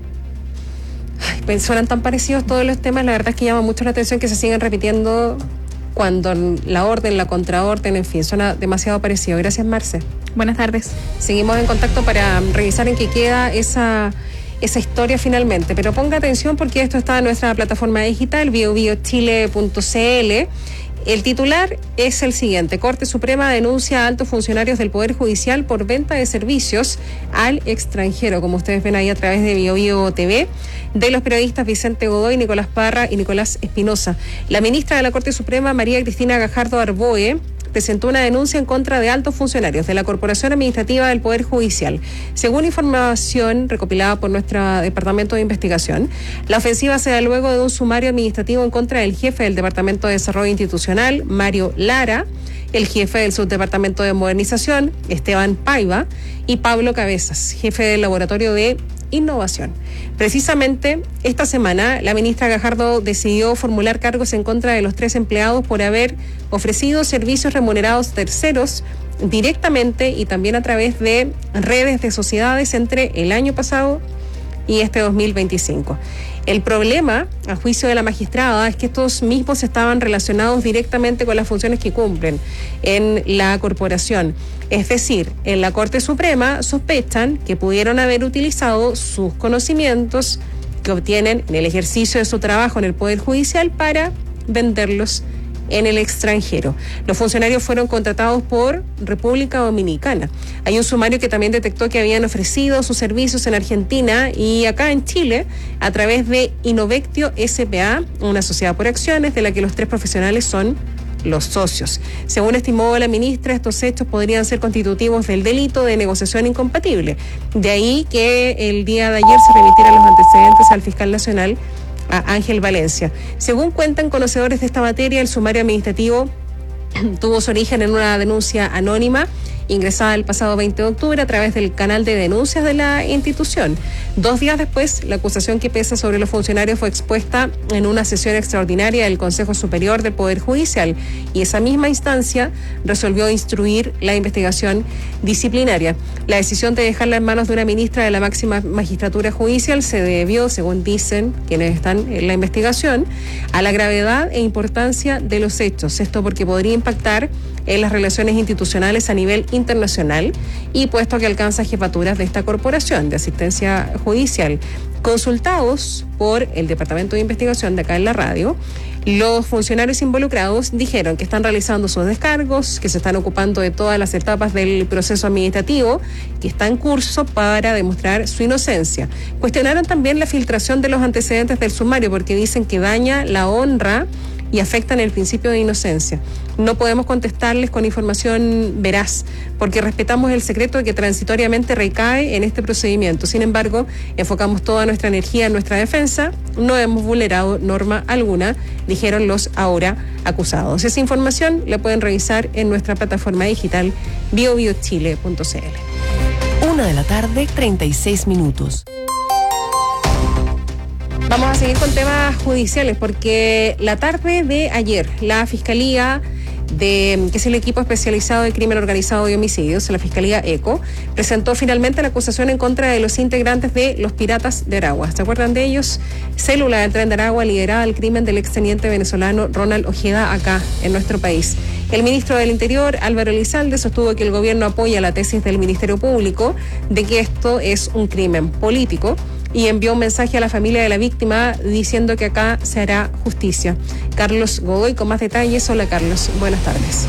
Suenan tan parecidos todos los temas, la verdad es que llama mucho la atención que se sigan repitiendo cuando la orden, la contraorden, en fin, suena demasiado parecido. Gracias, Marce. Buenas tardes. Seguimos en contacto para revisar en qué queda esa historia finalmente, pero ponga atención porque esto está en nuestra plataforma digital, biobiochile.cl. El titular es el siguiente: Corte Suprema denuncia a altos funcionarios del Poder Judicial por venta de servicios al extranjero, como ustedes ven ahí a través de BioBio TV, de los periodistas Vicente Godoy, Nicolás Parra y Nicolás Espinosa. La ministra de la Corte Suprema, María Cristina Gajardo Arboe, presentó una denuncia en contra de altos funcionarios de la Corporación Administrativa del Poder Judicial. Según información recopilada por nuestro Departamento de Investigación, la ofensiva se da luego de un sumario administrativo en contra del jefe del Departamento de Desarrollo Institucional, Mario Lara, el jefe del Subdepartamento de Modernización, Esteban Paiva, y Pablo Cabezas, jefe del Laboratorio de innovación. Precisamente esta semana la ministra Gajardo decidió formular cargos en contra de los 3 empleados por haber ofrecido servicios remunerados terceros directamente y también a través de redes de sociedades entre el año pasado y este 2025. El problema, a juicio de la magistrada, es que estos mismos estaban relacionados directamente con las funciones que cumplen en la corporación. Es decir, en la Corte Suprema sospechan que pudieron haber utilizado sus conocimientos que obtienen en el ejercicio de su trabajo en el Poder Judicial para venderlos en el extranjero. Los funcionarios fueron contratados por República Dominicana. Hay un sumario que también detectó que habían ofrecido sus servicios en Argentina y acá en Chile a través de Inovectio S.p.A., una sociedad por acciones de la que los 3 profesionales son los socios. Según estimó la ministra, estos hechos podrían ser constitutivos del delito de negociación incompatible. De ahí que el día de ayer se remitieran los antecedentes al fiscal nacional, a Ángel Valencia. Según cuentan conocedores de esta materia, el sumario administrativo tuvo su origen en una denuncia anónima ingresada el pasado 20 de octubre a través del canal de denuncias de la institución. 2 días después, la acusación que pesa sobre los funcionarios fue expuesta en una sesión extraordinaria del Consejo Superior del Poder Judicial y esa misma instancia resolvió instruir la investigación disciplinaria. La decisión de dejarla en manos de una ministra de la máxima magistratura judicial se debió, según dicen quienes están en la investigación, a la gravedad e importancia de los hechos. Esto porque podría impactar en las relaciones institucionales a nivel internacional y puesto que alcanza jefaturas de esta corporación de asistencia judicial. Consultados por el Departamento de Investigación de acá en la radio, los funcionarios involucrados dijeron que están realizando sus descargos, que se están ocupando de todas las etapas del proceso administrativo, que está en curso para demostrar su inocencia. Cuestionaron también la filtración de los antecedentes del sumario porque dicen que daña la honra y afectan el principio de inocencia. No podemos contestarles con información veraz, porque respetamos el secreto que transitoriamente recae en este procedimiento. Sin embargo, enfocamos toda nuestra energía en nuestra defensa. No hemos vulnerado norma alguna, dijeron los ahora acusados. Esa información la pueden revisar en nuestra plataforma digital biobiochile.cl. 1:36 p.m. Vamos a seguir con temas judiciales porque la tarde de ayer la Fiscalía que es el equipo especializado de crimen organizado y homicidios, la Fiscalía ECO, presentó finalmente la acusación en contra de los integrantes de los Piratas de Aragua. ¿Se acuerdan de ellos? Célula del Tren de Aragua liderada al crimen del exteniente venezolano Ronald Ojeda acá en nuestro país. El ministro del Interior, Álvaro Elizalde, sostuvo que el gobierno apoya la tesis del Ministerio Público de que esto es un crimen político y envió un mensaje a la familia de la víctima diciendo que acá se hará justicia. Carlos Godoy con más detalles. Hola Carlos, buenas tardes.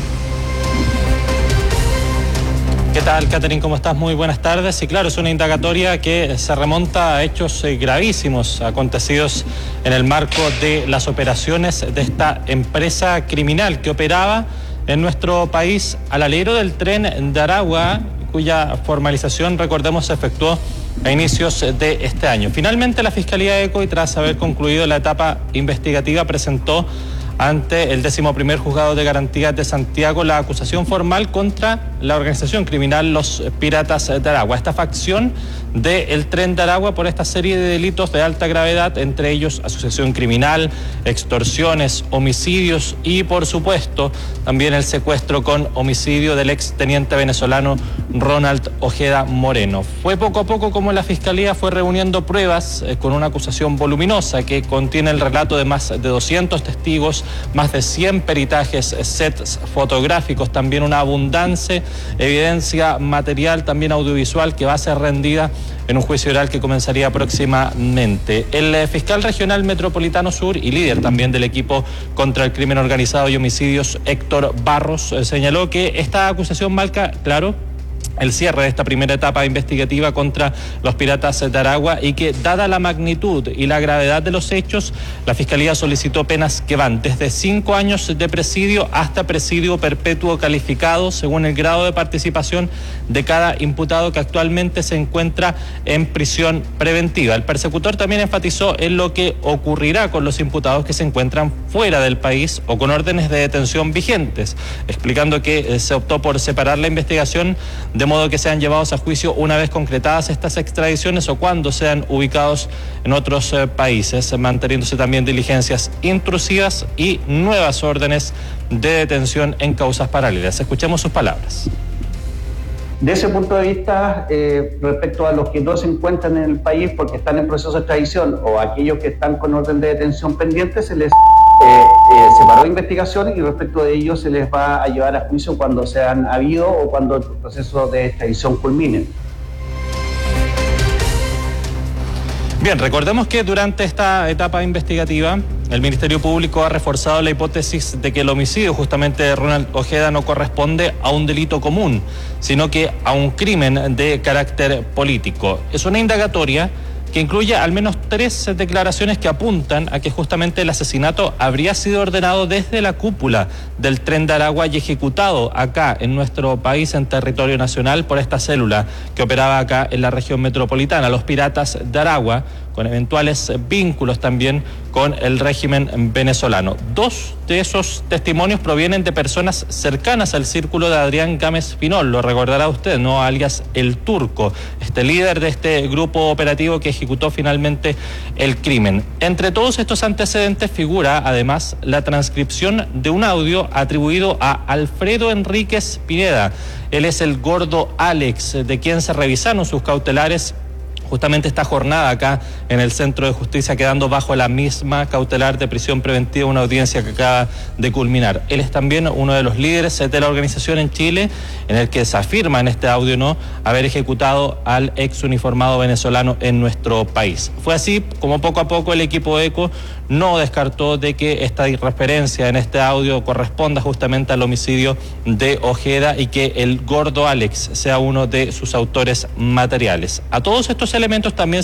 ¿Qué tal, Catherine? ¿Cómo estás? Muy buenas tardes. Y claro, es una indagatoria que se remonta a hechos gravísimos acontecidos en el marco de las operaciones de esta empresa criminal que operaba en nuestro país al alero del Tren de Aragua, cuya formalización, recordemos, se efectuó a inicios de este año. Finalmente, la Fiscalía ECO, y tras haber concluido la etapa investigativa, presentó ante el 11º Juzgado de Garantías de Santiago la acusación formal contra la organización criminal Los Piratas de Aragua, esta facción del Tren de Aragua, por esta serie de delitos de alta gravedad, entre ellos asociación criminal, extorsiones, homicidios y, por supuesto, también el secuestro con homicidio del exteniente venezolano Ronald Ojeda Moreno. Fue poco a poco como la Fiscalía fue reuniendo pruebas con una acusación voluminosa que contiene el relato de más de 200 testigos, más de 100 peritajes, sets fotográficos, también una abundante evidencia material, también audiovisual, que va a ser rendida en un juicio oral que comenzaría próximamente. El fiscal regional metropolitano sur y líder también del equipo contra el crimen organizado y homicidios, Héctor Barros, señaló que esta acusación marca, claro, el cierre de esta primera etapa investigativa contra los Piratas de Aragua y que, dada la magnitud y la gravedad de los hechos, la Fiscalía solicitó penas que van desde 5 años de presidio hasta presidio perpetuo calificado según el grado de participación de cada imputado que actualmente se encuentra en prisión preventiva. El persecutor también enfatizó en lo que ocurrirá con los imputados que se encuentran fuera del país o con órdenes de detención vigentes, explicando que se optó por separar la investigación de de modo que sean llevados a juicio una vez concretadas estas extradiciones o cuando sean ubicados en otros países, manteniéndose también diligencias intrusivas y nuevas órdenes de detención en causas paralelas. Escuchemos sus palabras. De ese punto de vista, respecto a los que no se encuentran en el país porque están en proceso de extradición o aquellos que están con orden de detención pendiente, se les separó investigación y respecto de ellos se les va a llevar a juicio cuando sean habido o cuando el proceso de extradición culmine. Bien, recordemos que durante esta etapa investigativa el Ministerio Público ha reforzado la hipótesis de que el homicidio justamente de Ronald Ojeda no corresponde a un delito común, sino que a un crimen de carácter político. Es una indagatoria que incluye al menos 3 declaraciones que apuntan a que justamente el asesinato habría sido ordenado desde la cúpula del Tren de Aragua y ejecutado acá en nuestro país, en territorio nacional, por esta célula que operaba acá en la región metropolitana, los Piratas de Aragua, con eventuales vínculos también con el régimen venezolano. 2 de esos testimonios provienen de personas cercanas al círculo de Adrián Gámez Pinol, lo recordará usted, ¿no? Alias El Turco, este líder de este grupo operativo que ejecutó finalmente el crimen. Entre todos estos antecedentes figura además la transcripción de un audio atribuido a Alfredo Enríquez Pineda. Él es el gordo Alex, de quien se revisaron sus cautelares justamente esta jornada acá en el Centro de Justicia, quedando bajo la misma cautelar de prisión preventiva, una audiencia que acaba de culminar. Él es también uno de los líderes de la organización en Chile, en el que se afirma en este audio, ¿no?, haber ejecutado al ex uniformado venezolano en nuestro país. Fue así como poco a poco el equipo ECO no descartó de que esta referencia en este audio corresponda justamente al homicidio de Ojeda y que el gordo Alex sea uno de sus autores materiales. A todos estos elementos también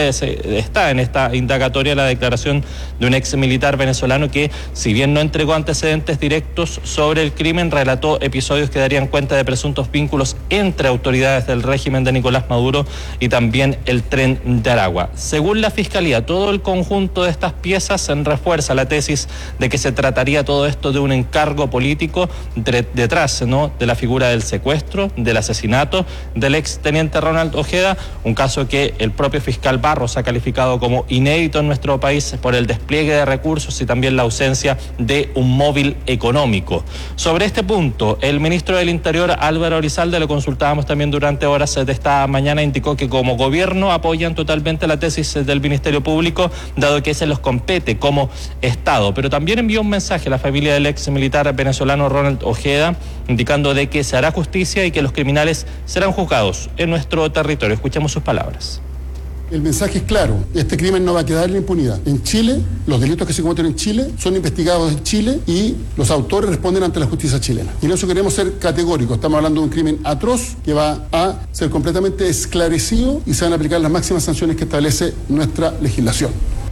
está en esta indagatoria la declaración de un ex militar venezolano que, si bien no entregó antecedentes directos sobre el crimen, relató episodios que darían cuenta de presuntos vínculos entre autoridades del régimen de Nicolás Maduro y también el Tren de Aragua. Según la Fiscalía, todo el conjunto de estas piezas refuerza la tesis de que se trataría todo esto de un encargo político detrás, ¿no?, de la figura del secuestro, del asesinato del ex teniente Ronald Ojeda, un caso que el propio fiscal Barros ha calificado como inédito en nuestro país por el despliegue de recursos y también la ausencia de un móvil económico. Sobre este punto, el ministro del Interior, Álvaro Elizalde, lo consultábamos también durante horas de esta mañana, indicó que como gobierno apoyan totalmente la tesis del Ministerio Público, dado que se los compete como Estado, pero también envió un mensaje a la familia del ex militar venezolano Ronald Ojeda, indicando de que se hará justicia y que los criminales serán juzgados en nuestro territorio. Escuchemos sus palabras. El mensaje es claro, este crimen no va a quedar en la impunidad. En Chile, los delitos que se cometen en Chile son investigados en Chile y los autores responden ante la justicia chilena. Y en eso queremos ser categóricos. Estamos hablando de un crimen atroz que va a ser completamente esclarecido y se van a aplicar las máximas sanciones que establece nuestra legislación.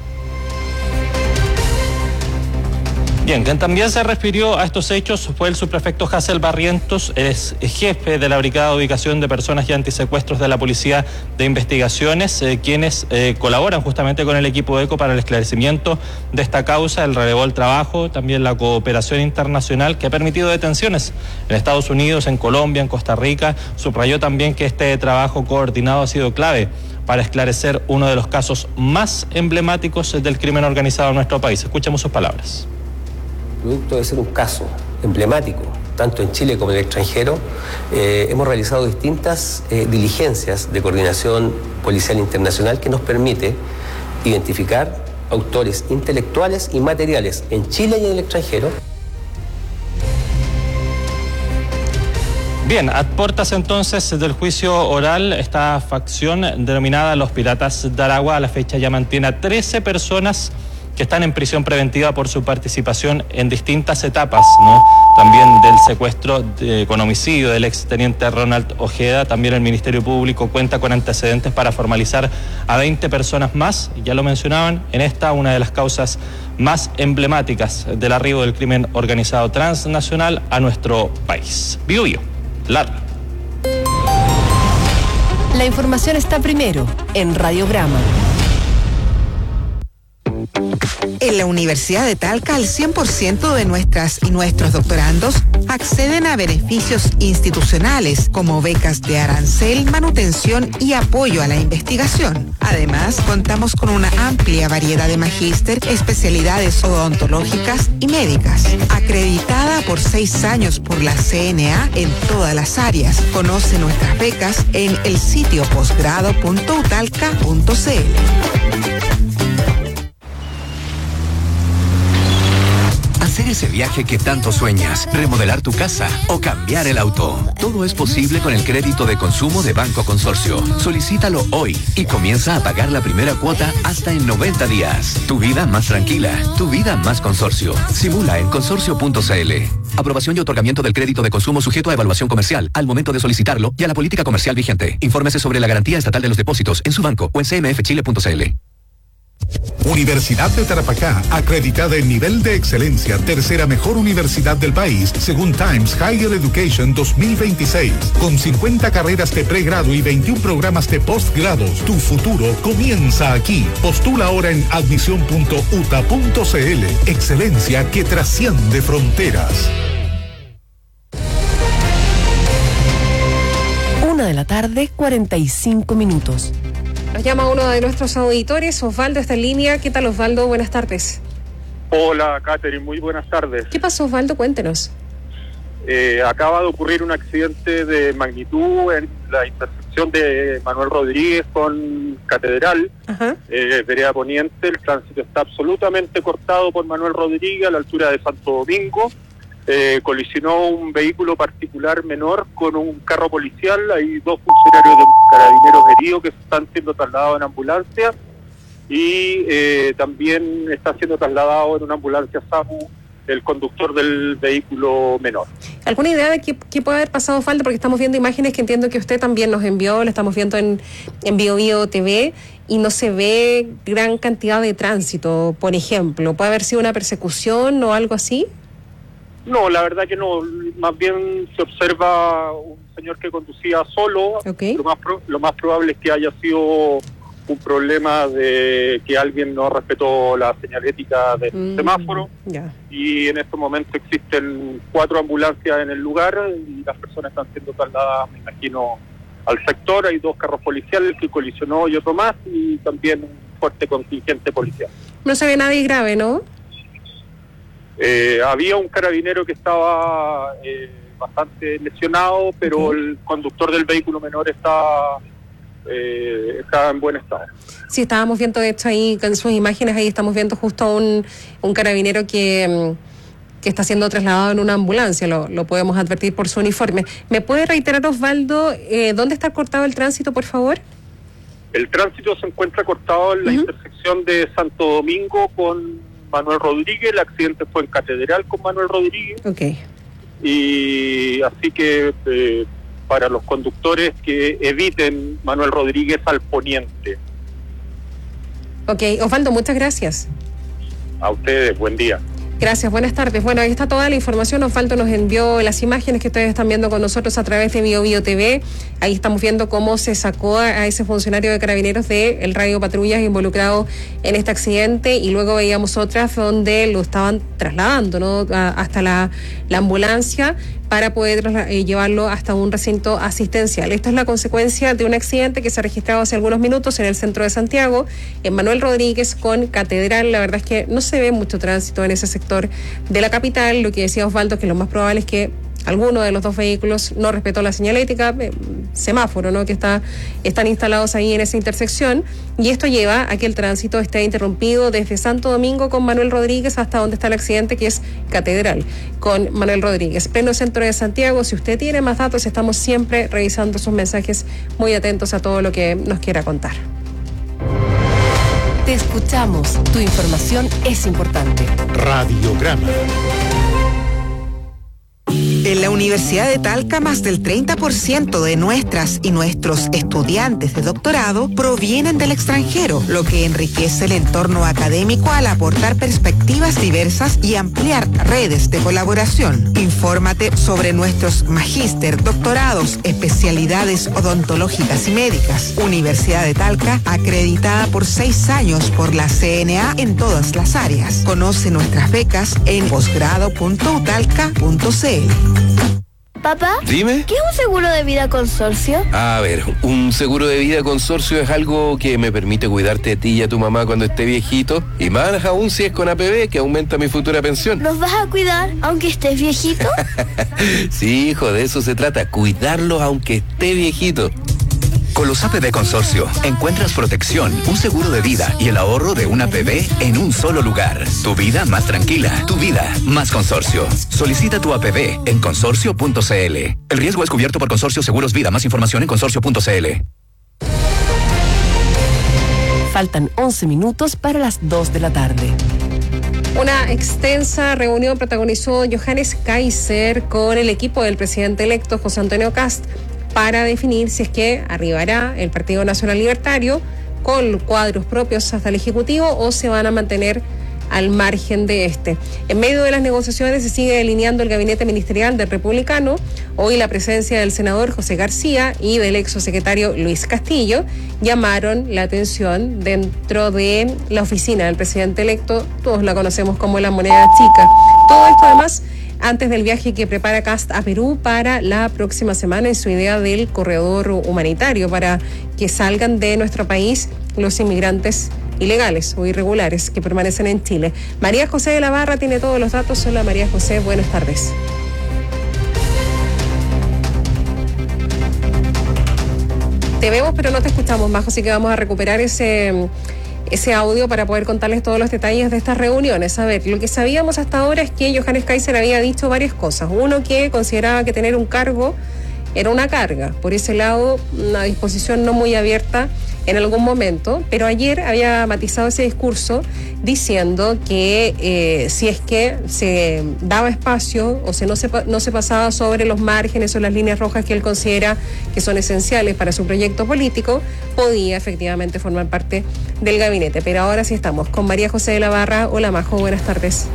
Bien, quien también se refirió a estos hechos fue el subprefecto Hassel Barrientos, es jefe de la Brigada de Ubicación de Personas y Antisecuestros de la Policía de Investigaciones, quienes colaboran justamente con el equipo ECO para el esclarecimiento de esta causa. Él relevó el trabajo, también la cooperación internacional que ha permitido detenciones en Estados Unidos, en Colombia, en Costa Rica. Subrayó también que este trabajo coordinado ha sido clave para esclarecer uno de los casos más emblemáticos del crimen organizado en nuestro país. Escuchemos sus palabras. Producto de ser un caso emblemático, tanto en Chile como en el extranjero, hemos realizado distintas diligencias de coordinación policial internacional que nos permite identificar autores intelectuales y materiales en Chile y en el extranjero. Bien, a puertas entonces del juicio oral, esta facción denominada Los Piratas de Aragua a la fecha ya mantiene a 13 personas que están en prisión preventiva por su participación en distintas etapas, ¿no? También del secuestro con homicidio del exteniente Ronald Ojeda. También el Ministerio Público cuenta con antecedentes para formalizar a 20 personas más, ya lo mencionaban, en esta una de las causas más emblemáticas del arribo del crimen organizado transnacional a nuestro país. Biobío, Lara. La información está primero en Radiograma. En la Universidad de Talca, el 100% de nuestras y nuestros doctorandos acceden a beneficios institucionales como becas de arancel, manutención y apoyo a la investigación. Además, contamos con una amplia variedad de magíster, especialidades odontológicas y médicas. Acreditada por 6 años por la CNA en todas las áreas. Conoce nuestras becas en el sitio posgrado.utalca.cl. Hacer ese viaje que tanto sueñas, remodelar tu casa o cambiar el auto. Todo es posible con el crédito de consumo de Banco Consorcio. Solicítalo hoy y comienza a pagar la primera cuota hasta en 90 días. Tu vida más tranquila, tu vida más Consorcio. Simula en consorcio.cl. Aprobación y otorgamiento del crédito de consumo sujeto a evaluación comercial al momento de solicitarlo y a la política comercial vigente. Infórmese sobre la garantía estatal de los depósitos en su banco o en cmfchile.cl. Universidad de Tarapacá, acreditada en nivel de excelencia, tercera mejor universidad del país, según Times Higher Education 2026, con 50 carreras de pregrado y 21 programas de postgrados. Tu futuro comienza aquí. Postula ahora en admisión.uta.cl. Excelencia que trasciende fronteras. 1:45 p.m. Nos llama uno de nuestros auditores, Osvaldo, está en línea. ¿Qué tal, Osvaldo? Buenas tardes. Hola, Catherine, muy buenas tardes. ¿Qué pasó, Osvaldo? Cuéntenos. Acaba de ocurrir un accidente de magnitud en la intersección de Manuel Rodríguez con Catedral, vereda Poniente. El tránsito está absolutamente cortado por Manuel Rodríguez a la altura de Santo Domingo. Colisionó un vehículo particular menor con un carro policial. Hay 2 funcionarios de Carabineros heridos que están siendo trasladados en ambulancia y también está siendo trasladado en una ambulancia SAMU el conductor del vehículo menor. ¿Alguna idea de qué puede haber pasado, Osvaldo? Porque estamos viendo imágenes que entiendo que usted también nos envió, la estamos viendo en BioBio TV y no se ve gran cantidad de tránsito, por ejemplo. ¿Puede haber sido una persecución o algo así? No, la verdad que no, más bien se observa un señor que conducía solo. Okay. Lo más probable es que haya sido un problema de que alguien no respetó la señalética del semáforo. Y en este momento existen 4 ambulancias en el lugar y las personas están siendo trasladadas, me imagino, al sector. Hay 2 carros policiales que colisionó y otro más, y también un fuerte contingente policial. No se ve nadie grave, ¿no? Había un carabinero que estaba bastante lesionado, pero el conductor del vehículo menor estaba en buen estado. Sí, estábamos viendo, de hecho, ahí con sus imágenes, ahí estamos viendo justo un carabinero que está siendo trasladado en una ambulancia, lo podemos advertir por su uniforme. ¿Me puede reiterar, Osvaldo, dónde está cortado el tránsito, por favor? El tránsito se encuentra cortado en la intersección de Santo Domingo con Manuel Rodríguez. El accidente fue en Catedral con Manuel Rodríguez. Y así que para los conductores que eviten Manuel Rodríguez al poniente. Osvaldo, muchas gracias. A ustedes, buen día. Gracias, buenas tardes. Bueno, ahí está toda la información. Osvaldo nos envió las imágenes que ustedes están viendo con nosotros a través de BioBio TV. Ahí estamos viendo cómo se sacó a ese funcionario de Carabineros del radio patrullas involucrado en este accidente, y luego veíamos otras donde lo estaban trasladando, ¿no?, hasta la ambulancia para poder llevarlo hasta un recinto asistencial. Esto es la consecuencia de un accidente que se ha registrado hace algunos minutos en el centro de Santiago, en Manuel Rodríguez con Catedral. La verdad es que no se ve mucho tránsito en ese sector de la capital. Lo que decía Osvaldo, que lo más probable es que alguno de los 2 vehículos no respetó la señalética, semáforo, ¿no?, que están instalados ahí en esa intersección, y esto lleva a que el tránsito esté interrumpido desde Santo Domingo con Manuel Rodríguez hasta donde está el accidente, que es Catedral con Manuel Rodríguez, pleno centro de Santiago. Si usted tiene más datos, estamos siempre revisando sus mensajes, muy atentos a todo lo que nos quiera contar. Te escuchamos, tu información es importante. Radiograma. En la Universidad de Talca, más del 30% de nuestras y nuestros estudiantes de doctorado provienen del extranjero, lo que enriquece el entorno académico al aportar perspectivas diversas y ampliar redes de colaboración. Infórmate sobre nuestros magíster, doctorados, especialidades odontológicas y médicas. Universidad de Talca, acreditada por 6 años por la CNA en todas las áreas. Conoce nuestras becas en posgrado.utalca.cl. Papá, dime. ¿Qué es un seguro de vida consorcio? A ver, un seguro de vida consorcio es algo que me permite cuidarte de ti y a tu mamá cuando esté viejito, y más aún si es con APB, que aumenta mi futura pensión. ¿Nos vas a cuidar aunque estés viejito? Sí, hijo, de eso se trata, cuidarlos aunque esté viejito. Con los APB Consorcio encuentras protección, un seguro de vida y el ahorro de una APB en un solo lugar. Tu vida más tranquila, tu vida más consorcio. Solicita tu APB en consorcio.cl. El riesgo es cubierto por Consorcio Seguros Vida. Más información en consorcio.cl. Faltan 11 minutos para las 2 de la tarde. Una extensa reunión protagonizó Johannes Kaiser con el equipo del presidente electo José Antonio Kast para definir si es que arribará el Partido Nacional Libertario con cuadros propios hasta el Ejecutivo o se van a mantener al margen de este. En medio de las negociaciones se sigue delineando el gabinete ministerial del Republicano. Hoy la presencia del senador José García y del exsecretario Luis Castillo llamaron la atención dentro de la oficina del presidente electo. Todos la conocemos como la moneda chica. Todo esto además antes del viaje que prepara Kast a Perú para la próxima semana en su idea del corredor humanitario para que salgan de nuestro país los inmigrantes ilegales o irregulares que permanecen en Chile. María José de la Barra tiene todos los datos. Hola María José, buenas tardes. Te vemos pero no te escuchamos, Majo, así que vamos a recuperar ese audio para poder contarles todos los detalles de estas reuniones. A ver, lo que sabíamos hasta ahora es que Johannes Kaiser había dicho varias cosas. Uno, que consideraba que tener un cargo era una carga. Por ese lado, una disposición no muy abierta en algún momento, pero ayer había matizado ese discurso diciendo que si es que se daba espacio o no se pasaba sobre los márgenes o las líneas rojas que él considera que son esenciales para su proyecto político, podía efectivamente formar parte del gabinete. Pero ahora sí estamos con María José de la Barra. Hola Majo, buenas tardes.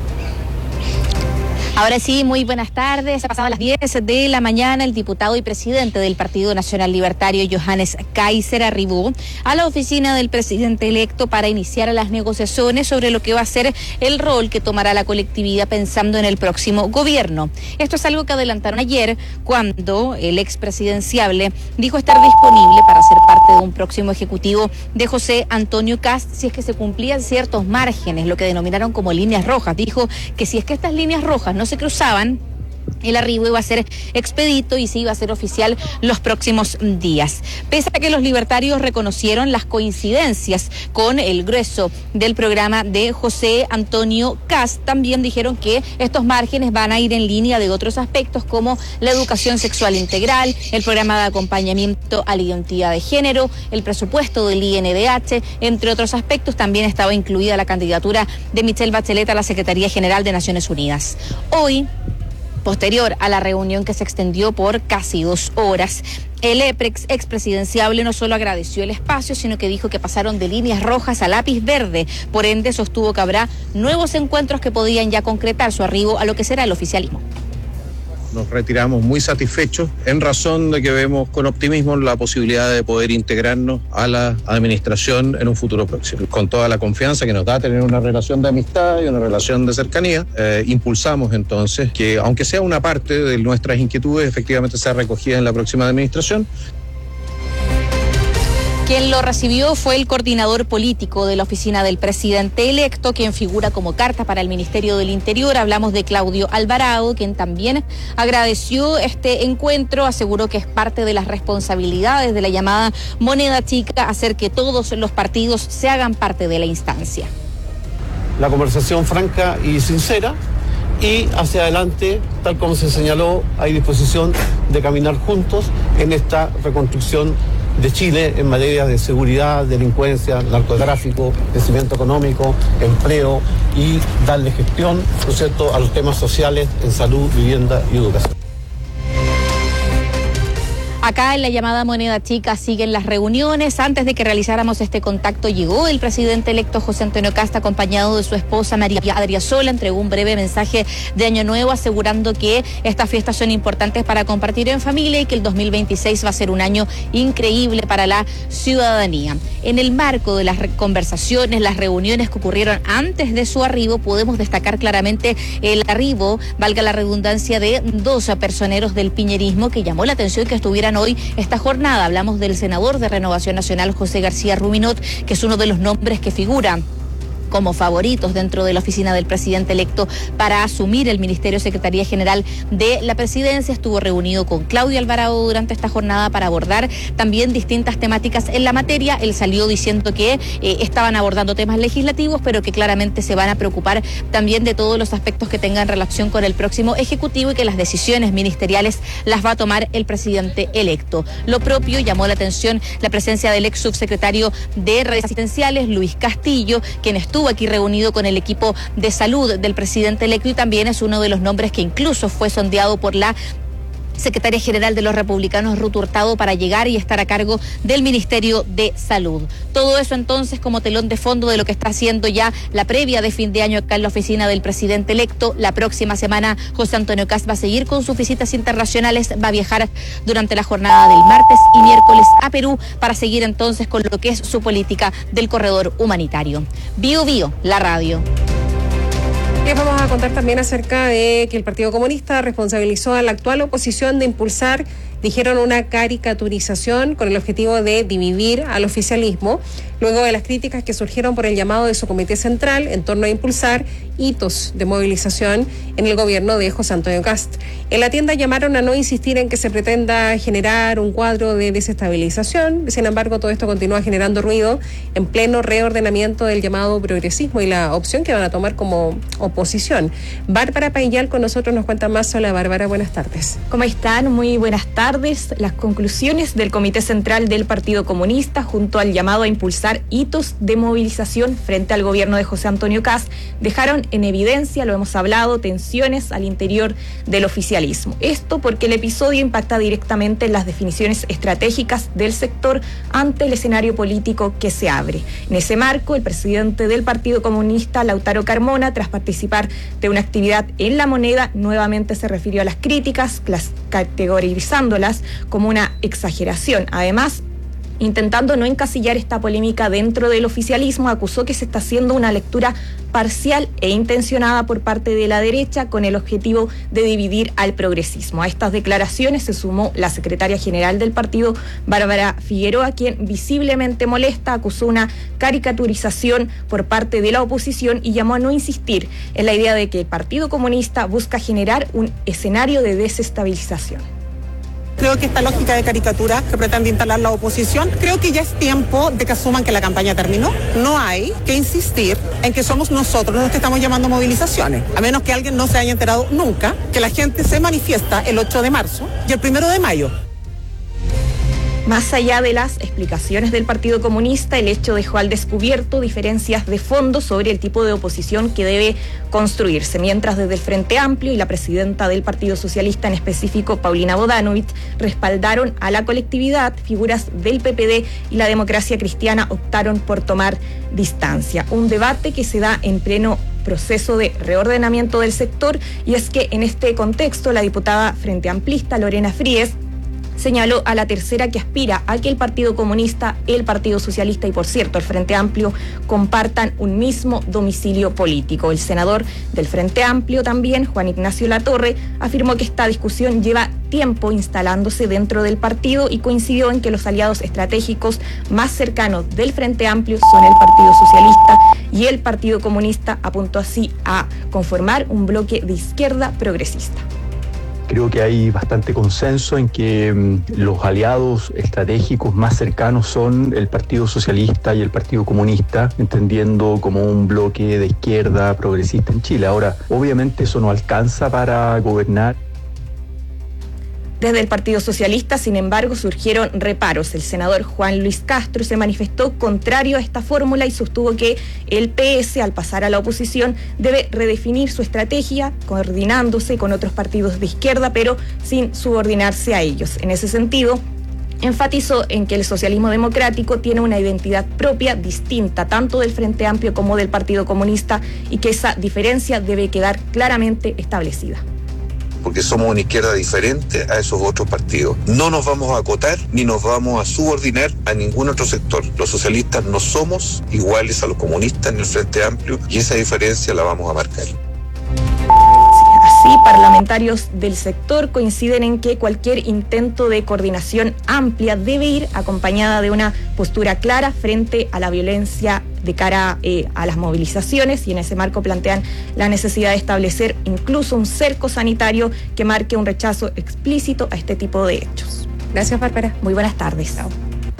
Ahora sí, muy buenas tardes. Ha pasado a las 10 de la mañana. El diputado y presidente del Partido Nacional Libertario, Johannes Kaiser, arribó a la oficina del presidente electo para iniciar las negociaciones sobre lo que va a ser el rol que tomará la colectividad pensando en el próximo gobierno. Esto es algo que adelantaron ayer cuando el expresidenciable dijo estar disponible para ser parte de un próximo ejecutivo de José Antonio Kast si es que se cumplían ciertos márgenes, lo que denominaron como líneas rojas. Dijo que si es que estas líneas rojas no se cruzaban, el arribo iba a ser expedito y se iba a ser oficial los próximos días. Pese a que los libertarios reconocieron las coincidencias con el grueso del programa de José Antonio Kast, también dijeron que estos márgenes van a ir en línea de otros aspectos como la educación sexual integral, el programa de acompañamiento a la identidad de género, el presupuesto del INDH, entre otros aspectos. También estaba incluida la candidatura de Michelle Bachelet a la Secretaría General de Naciones Unidas. Hoy, posterior a la reunión que se extendió por casi 2 horas, el expresidenciable no solo agradeció el espacio, sino que dijo que pasaron de líneas rojas a lápiz verde. Por ende, sostuvo que habrá nuevos encuentros que podrían ya concretar su arribo a lo que será el oficialismo. Nos retiramos muy satisfechos en razón de que vemos con optimismo la posibilidad de poder integrarnos a la administración en un futuro próximo. Con toda la confianza que nos da tener una relación de amistad y una relación de cercanía, impulsamos entonces que, aunque sea una parte de nuestras inquietudes, efectivamente sea recogida en la próxima administración. Quien lo recibió fue el coordinador político de la oficina del presidente electo, quien figura como carta para el Ministerio del Interior. Hablamos de Claudio Alvarado, quien también agradeció este encuentro, aseguró que es parte de las responsabilidades de la llamada moneda chica hacer que todos los partidos se hagan parte de la instancia. La conversación franca y sincera, y hacia adelante, tal como se señaló, hay disposición de caminar juntos en esta reconstrucción de Chile en materia de seguridad, delincuencia, narcotráfico, crecimiento económico, empleo y darle gestión, ¿no es cierto?, a los temas sociales en salud, vivienda y educación. Acá en la llamada Moneda Chica siguen las reuniones. Antes de que realizáramos este contacto llegó el presidente electo José Antonio Kast acompañado de su esposa María Adriasola. Entregó un breve mensaje de Año Nuevo asegurando que estas fiestas son importantes para compartir en familia y que el 2026 va a ser un año increíble para la ciudadanía. En el marco de las conversaciones, las reuniones que ocurrieron antes de su arribo, podemos destacar claramente el arribo, valga la redundancia, de 2 personeros del piñerismo que llamó la atención que estuvieran hoy esta jornada. Hablamos del senador de Renovación Nacional, José García Ruminot, que es uno de los nombres que figuran como favoritos dentro de la oficina del presidente electo para asumir el Ministerio de Secretaría General de la Presidencia. Estuvo reunido con Claudio Alvarado durante esta jornada para abordar también distintas temáticas en la materia. Él salió diciendo que estaban abordando temas legislativos, pero que claramente se van a preocupar también de todos los aspectos que tengan relación con el próximo Ejecutivo y que las decisiones ministeriales las va a tomar el presidente electo. Lo propio llamó la atención la presencia del ex subsecretario de Redes Asistenciales, Luis Castillo, quien estuvo aquí reunido con el equipo de salud del presidente electo y también es uno de los nombres que incluso fue sondeado por la secretaria general de los republicanos, Ruth Hurtado, para llegar y estar a cargo del Ministerio de Salud. Todo eso entonces como telón de fondo de lo que está haciendo ya la previa de fin de año acá en la oficina del presidente electo. La próxima semana José Antonio Kast va a seguir con sus visitas internacionales, va a viajar durante la jornada del martes y miércoles a Perú para seguir entonces con lo que es su política del corredor humanitario. Bio Bio, la radio. Y vamos a contar también acerca de que el Partido Comunista responsabilizó a la actual oposición de impulsar, dijeron, una caricaturización con el objetivo de dividir al oficialismo, luego de las críticas que surgieron por el llamado de su comité central en torno a impulsar hitos de movilización en el gobierno de José Antonio Kast. En la tienda llamaron a no insistir en que se pretenda generar un cuadro de desestabilización. Sin embargo, todo esto continúa generando ruido en pleno reordenamiento del llamado progresismo y la opción que van a tomar como oposición. Bárbara Paillal con nosotros nos cuenta más. Hola Bárbara, buenas tardes. ¿Cómo están? Muy buenas tardes. Las conclusiones del Comité Central del Partido Comunista junto al llamado a impulsar hitos de movilización frente al gobierno de José Antonio Kast dejaron en evidencia, lo hemos hablado, tensiones al interior del oficialismo. Esto porque el episodio impacta directamente en las definiciones estratégicas del sector ante el escenario político que se abre. En ese marco, el presidente del Partido Comunista, Lautaro Carmona, tras participar de una actividad en La Moneda, nuevamente se refirió a las críticas, categorizándolas como una exageración. Además, intentando no encasillar esta polémica dentro del oficialismo, acusó que se está haciendo una lectura parcial e intencionada por parte de la derecha con el objetivo de dividir al progresismo. A estas declaraciones se sumó la secretaria general del partido, Bárbara Figueroa, quien visiblemente molesta, acusó una caricaturización por parte de la oposición y llamó a no insistir en la idea de que el Partido Comunista busca generar un escenario de desestabilización. Creo que esta lógica de caricatura que pretende instalar la oposición, creo que ya es tiempo de que asuman que la campaña terminó. No hay que insistir en que somos nosotros los que estamos llamando a movilizaciones, a menos que alguien no se haya enterado nunca que la gente se manifiesta el 8 de marzo y el 1 de mayo. Más allá de las explicaciones del Partido Comunista, el hecho dejó al descubierto diferencias de fondo sobre el tipo de oposición que debe construirse, mientras desde el Frente Amplio y la presidenta del Partido Socialista, en específico Paulina Bodanovich, respaldaron a la colectividad. Figuras del PPD y la Democracia Cristiana optaron por tomar distancia. Un debate que se da en pleno proceso de reordenamiento del sector, y es que en este contexto la diputada Frente Amplista Lorena Fríes señaló a la tercera que aspira a que el Partido Comunista, el Partido Socialista y, por cierto, el Frente Amplio compartan un mismo domicilio político. El senador del Frente Amplio también, Juan Ignacio Latorre, afirmó que esta discusión lleva tiempo instalándose dentro del partido y coincidió en que los aliados estratégicos más cercanos del Frente Amplio son el Partido Socialista y el Partido Comunista. Apuntó así a conformar un bloque de izquierda progresista. Creo que hay bastante consenso en que los aliados estratégicos más cercanos son el Partido Socialista y el Partido Comunista, entendiendo como un bloque de izquierda progresista en Chile. Ahora, obviamente eso no alcanza para gobernar. Desde el Partido Socialista, sin embargo, surgieron reparos. El senador Juan Luis Castro se manifestó contrario a esta fórmula y sostuvo que el PS, al pasar a la oposición, debe redefinir su estrategia, coordinándose con otros partidos de izquierda, pero sin subordinarse a ellos. En ese sentido, Enfatizó en que el socialismo democrático tiene una identidad propia distinta tanto del Frente Amplio como del Partido Comunista y que esa diferencia debe quedar claramente establecida. Porque somos una izquierda diferente a esos otros partidos. No nos vamos a acotar ni nos vamos a subordinar a ningún otro sector. Los socialistas no somos iguales a los comunistas en el Frente Amplio y esa diferencia la vamos a marcar. Así, parlamentarios del sector coinciden en que cualquier intento de coordinación amplia debe ir acompañada de una postura clara frente a la violencia de cara a las movilizaciones, y en ese marco plantean la necesidad de establecer incluso un cerco sanitario que marque un rechazo explícito a este tipo de hechos. Gracias, Bárbara. Muy buenas tardes. Chao.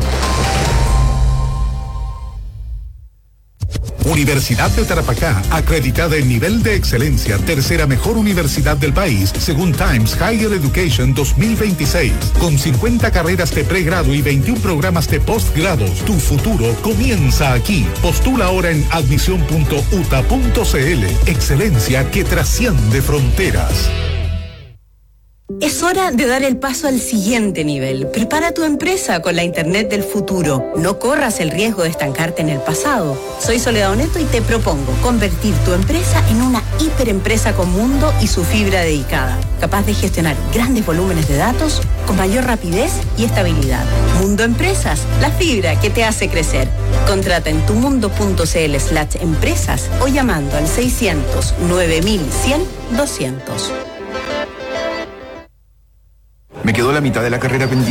Universidad de Tarapacá, acreditada en nivel de excelencia, tercera mejor universidad del país, según Times Higher Education 2026. Con 50 carreras de pregrado y 21 programas de postgrados, tu futuro comienza aquí. Postula ahora en admisión.uta.cl. Excelencia que trasciende fronteras. Es hora de dar el paso al siguiente nivel. Prepara tu empresa con la Internet del futuro. No corras el riesgo de estancarte en el pasado. Soy Soledad Oneto y te propongo convertir tu empresa en una hiperempresa con mundo y su fibra dedicada, capaz de gestionar grandes volúmenes de datos con mayor rapidez y estabilidad. Mundo Empresas, la fibra que te hace crecer. Contrata en tumundo.cl/empresas o llamando al 600 9100 200. Me quedó la mitad de la carrera pendiente.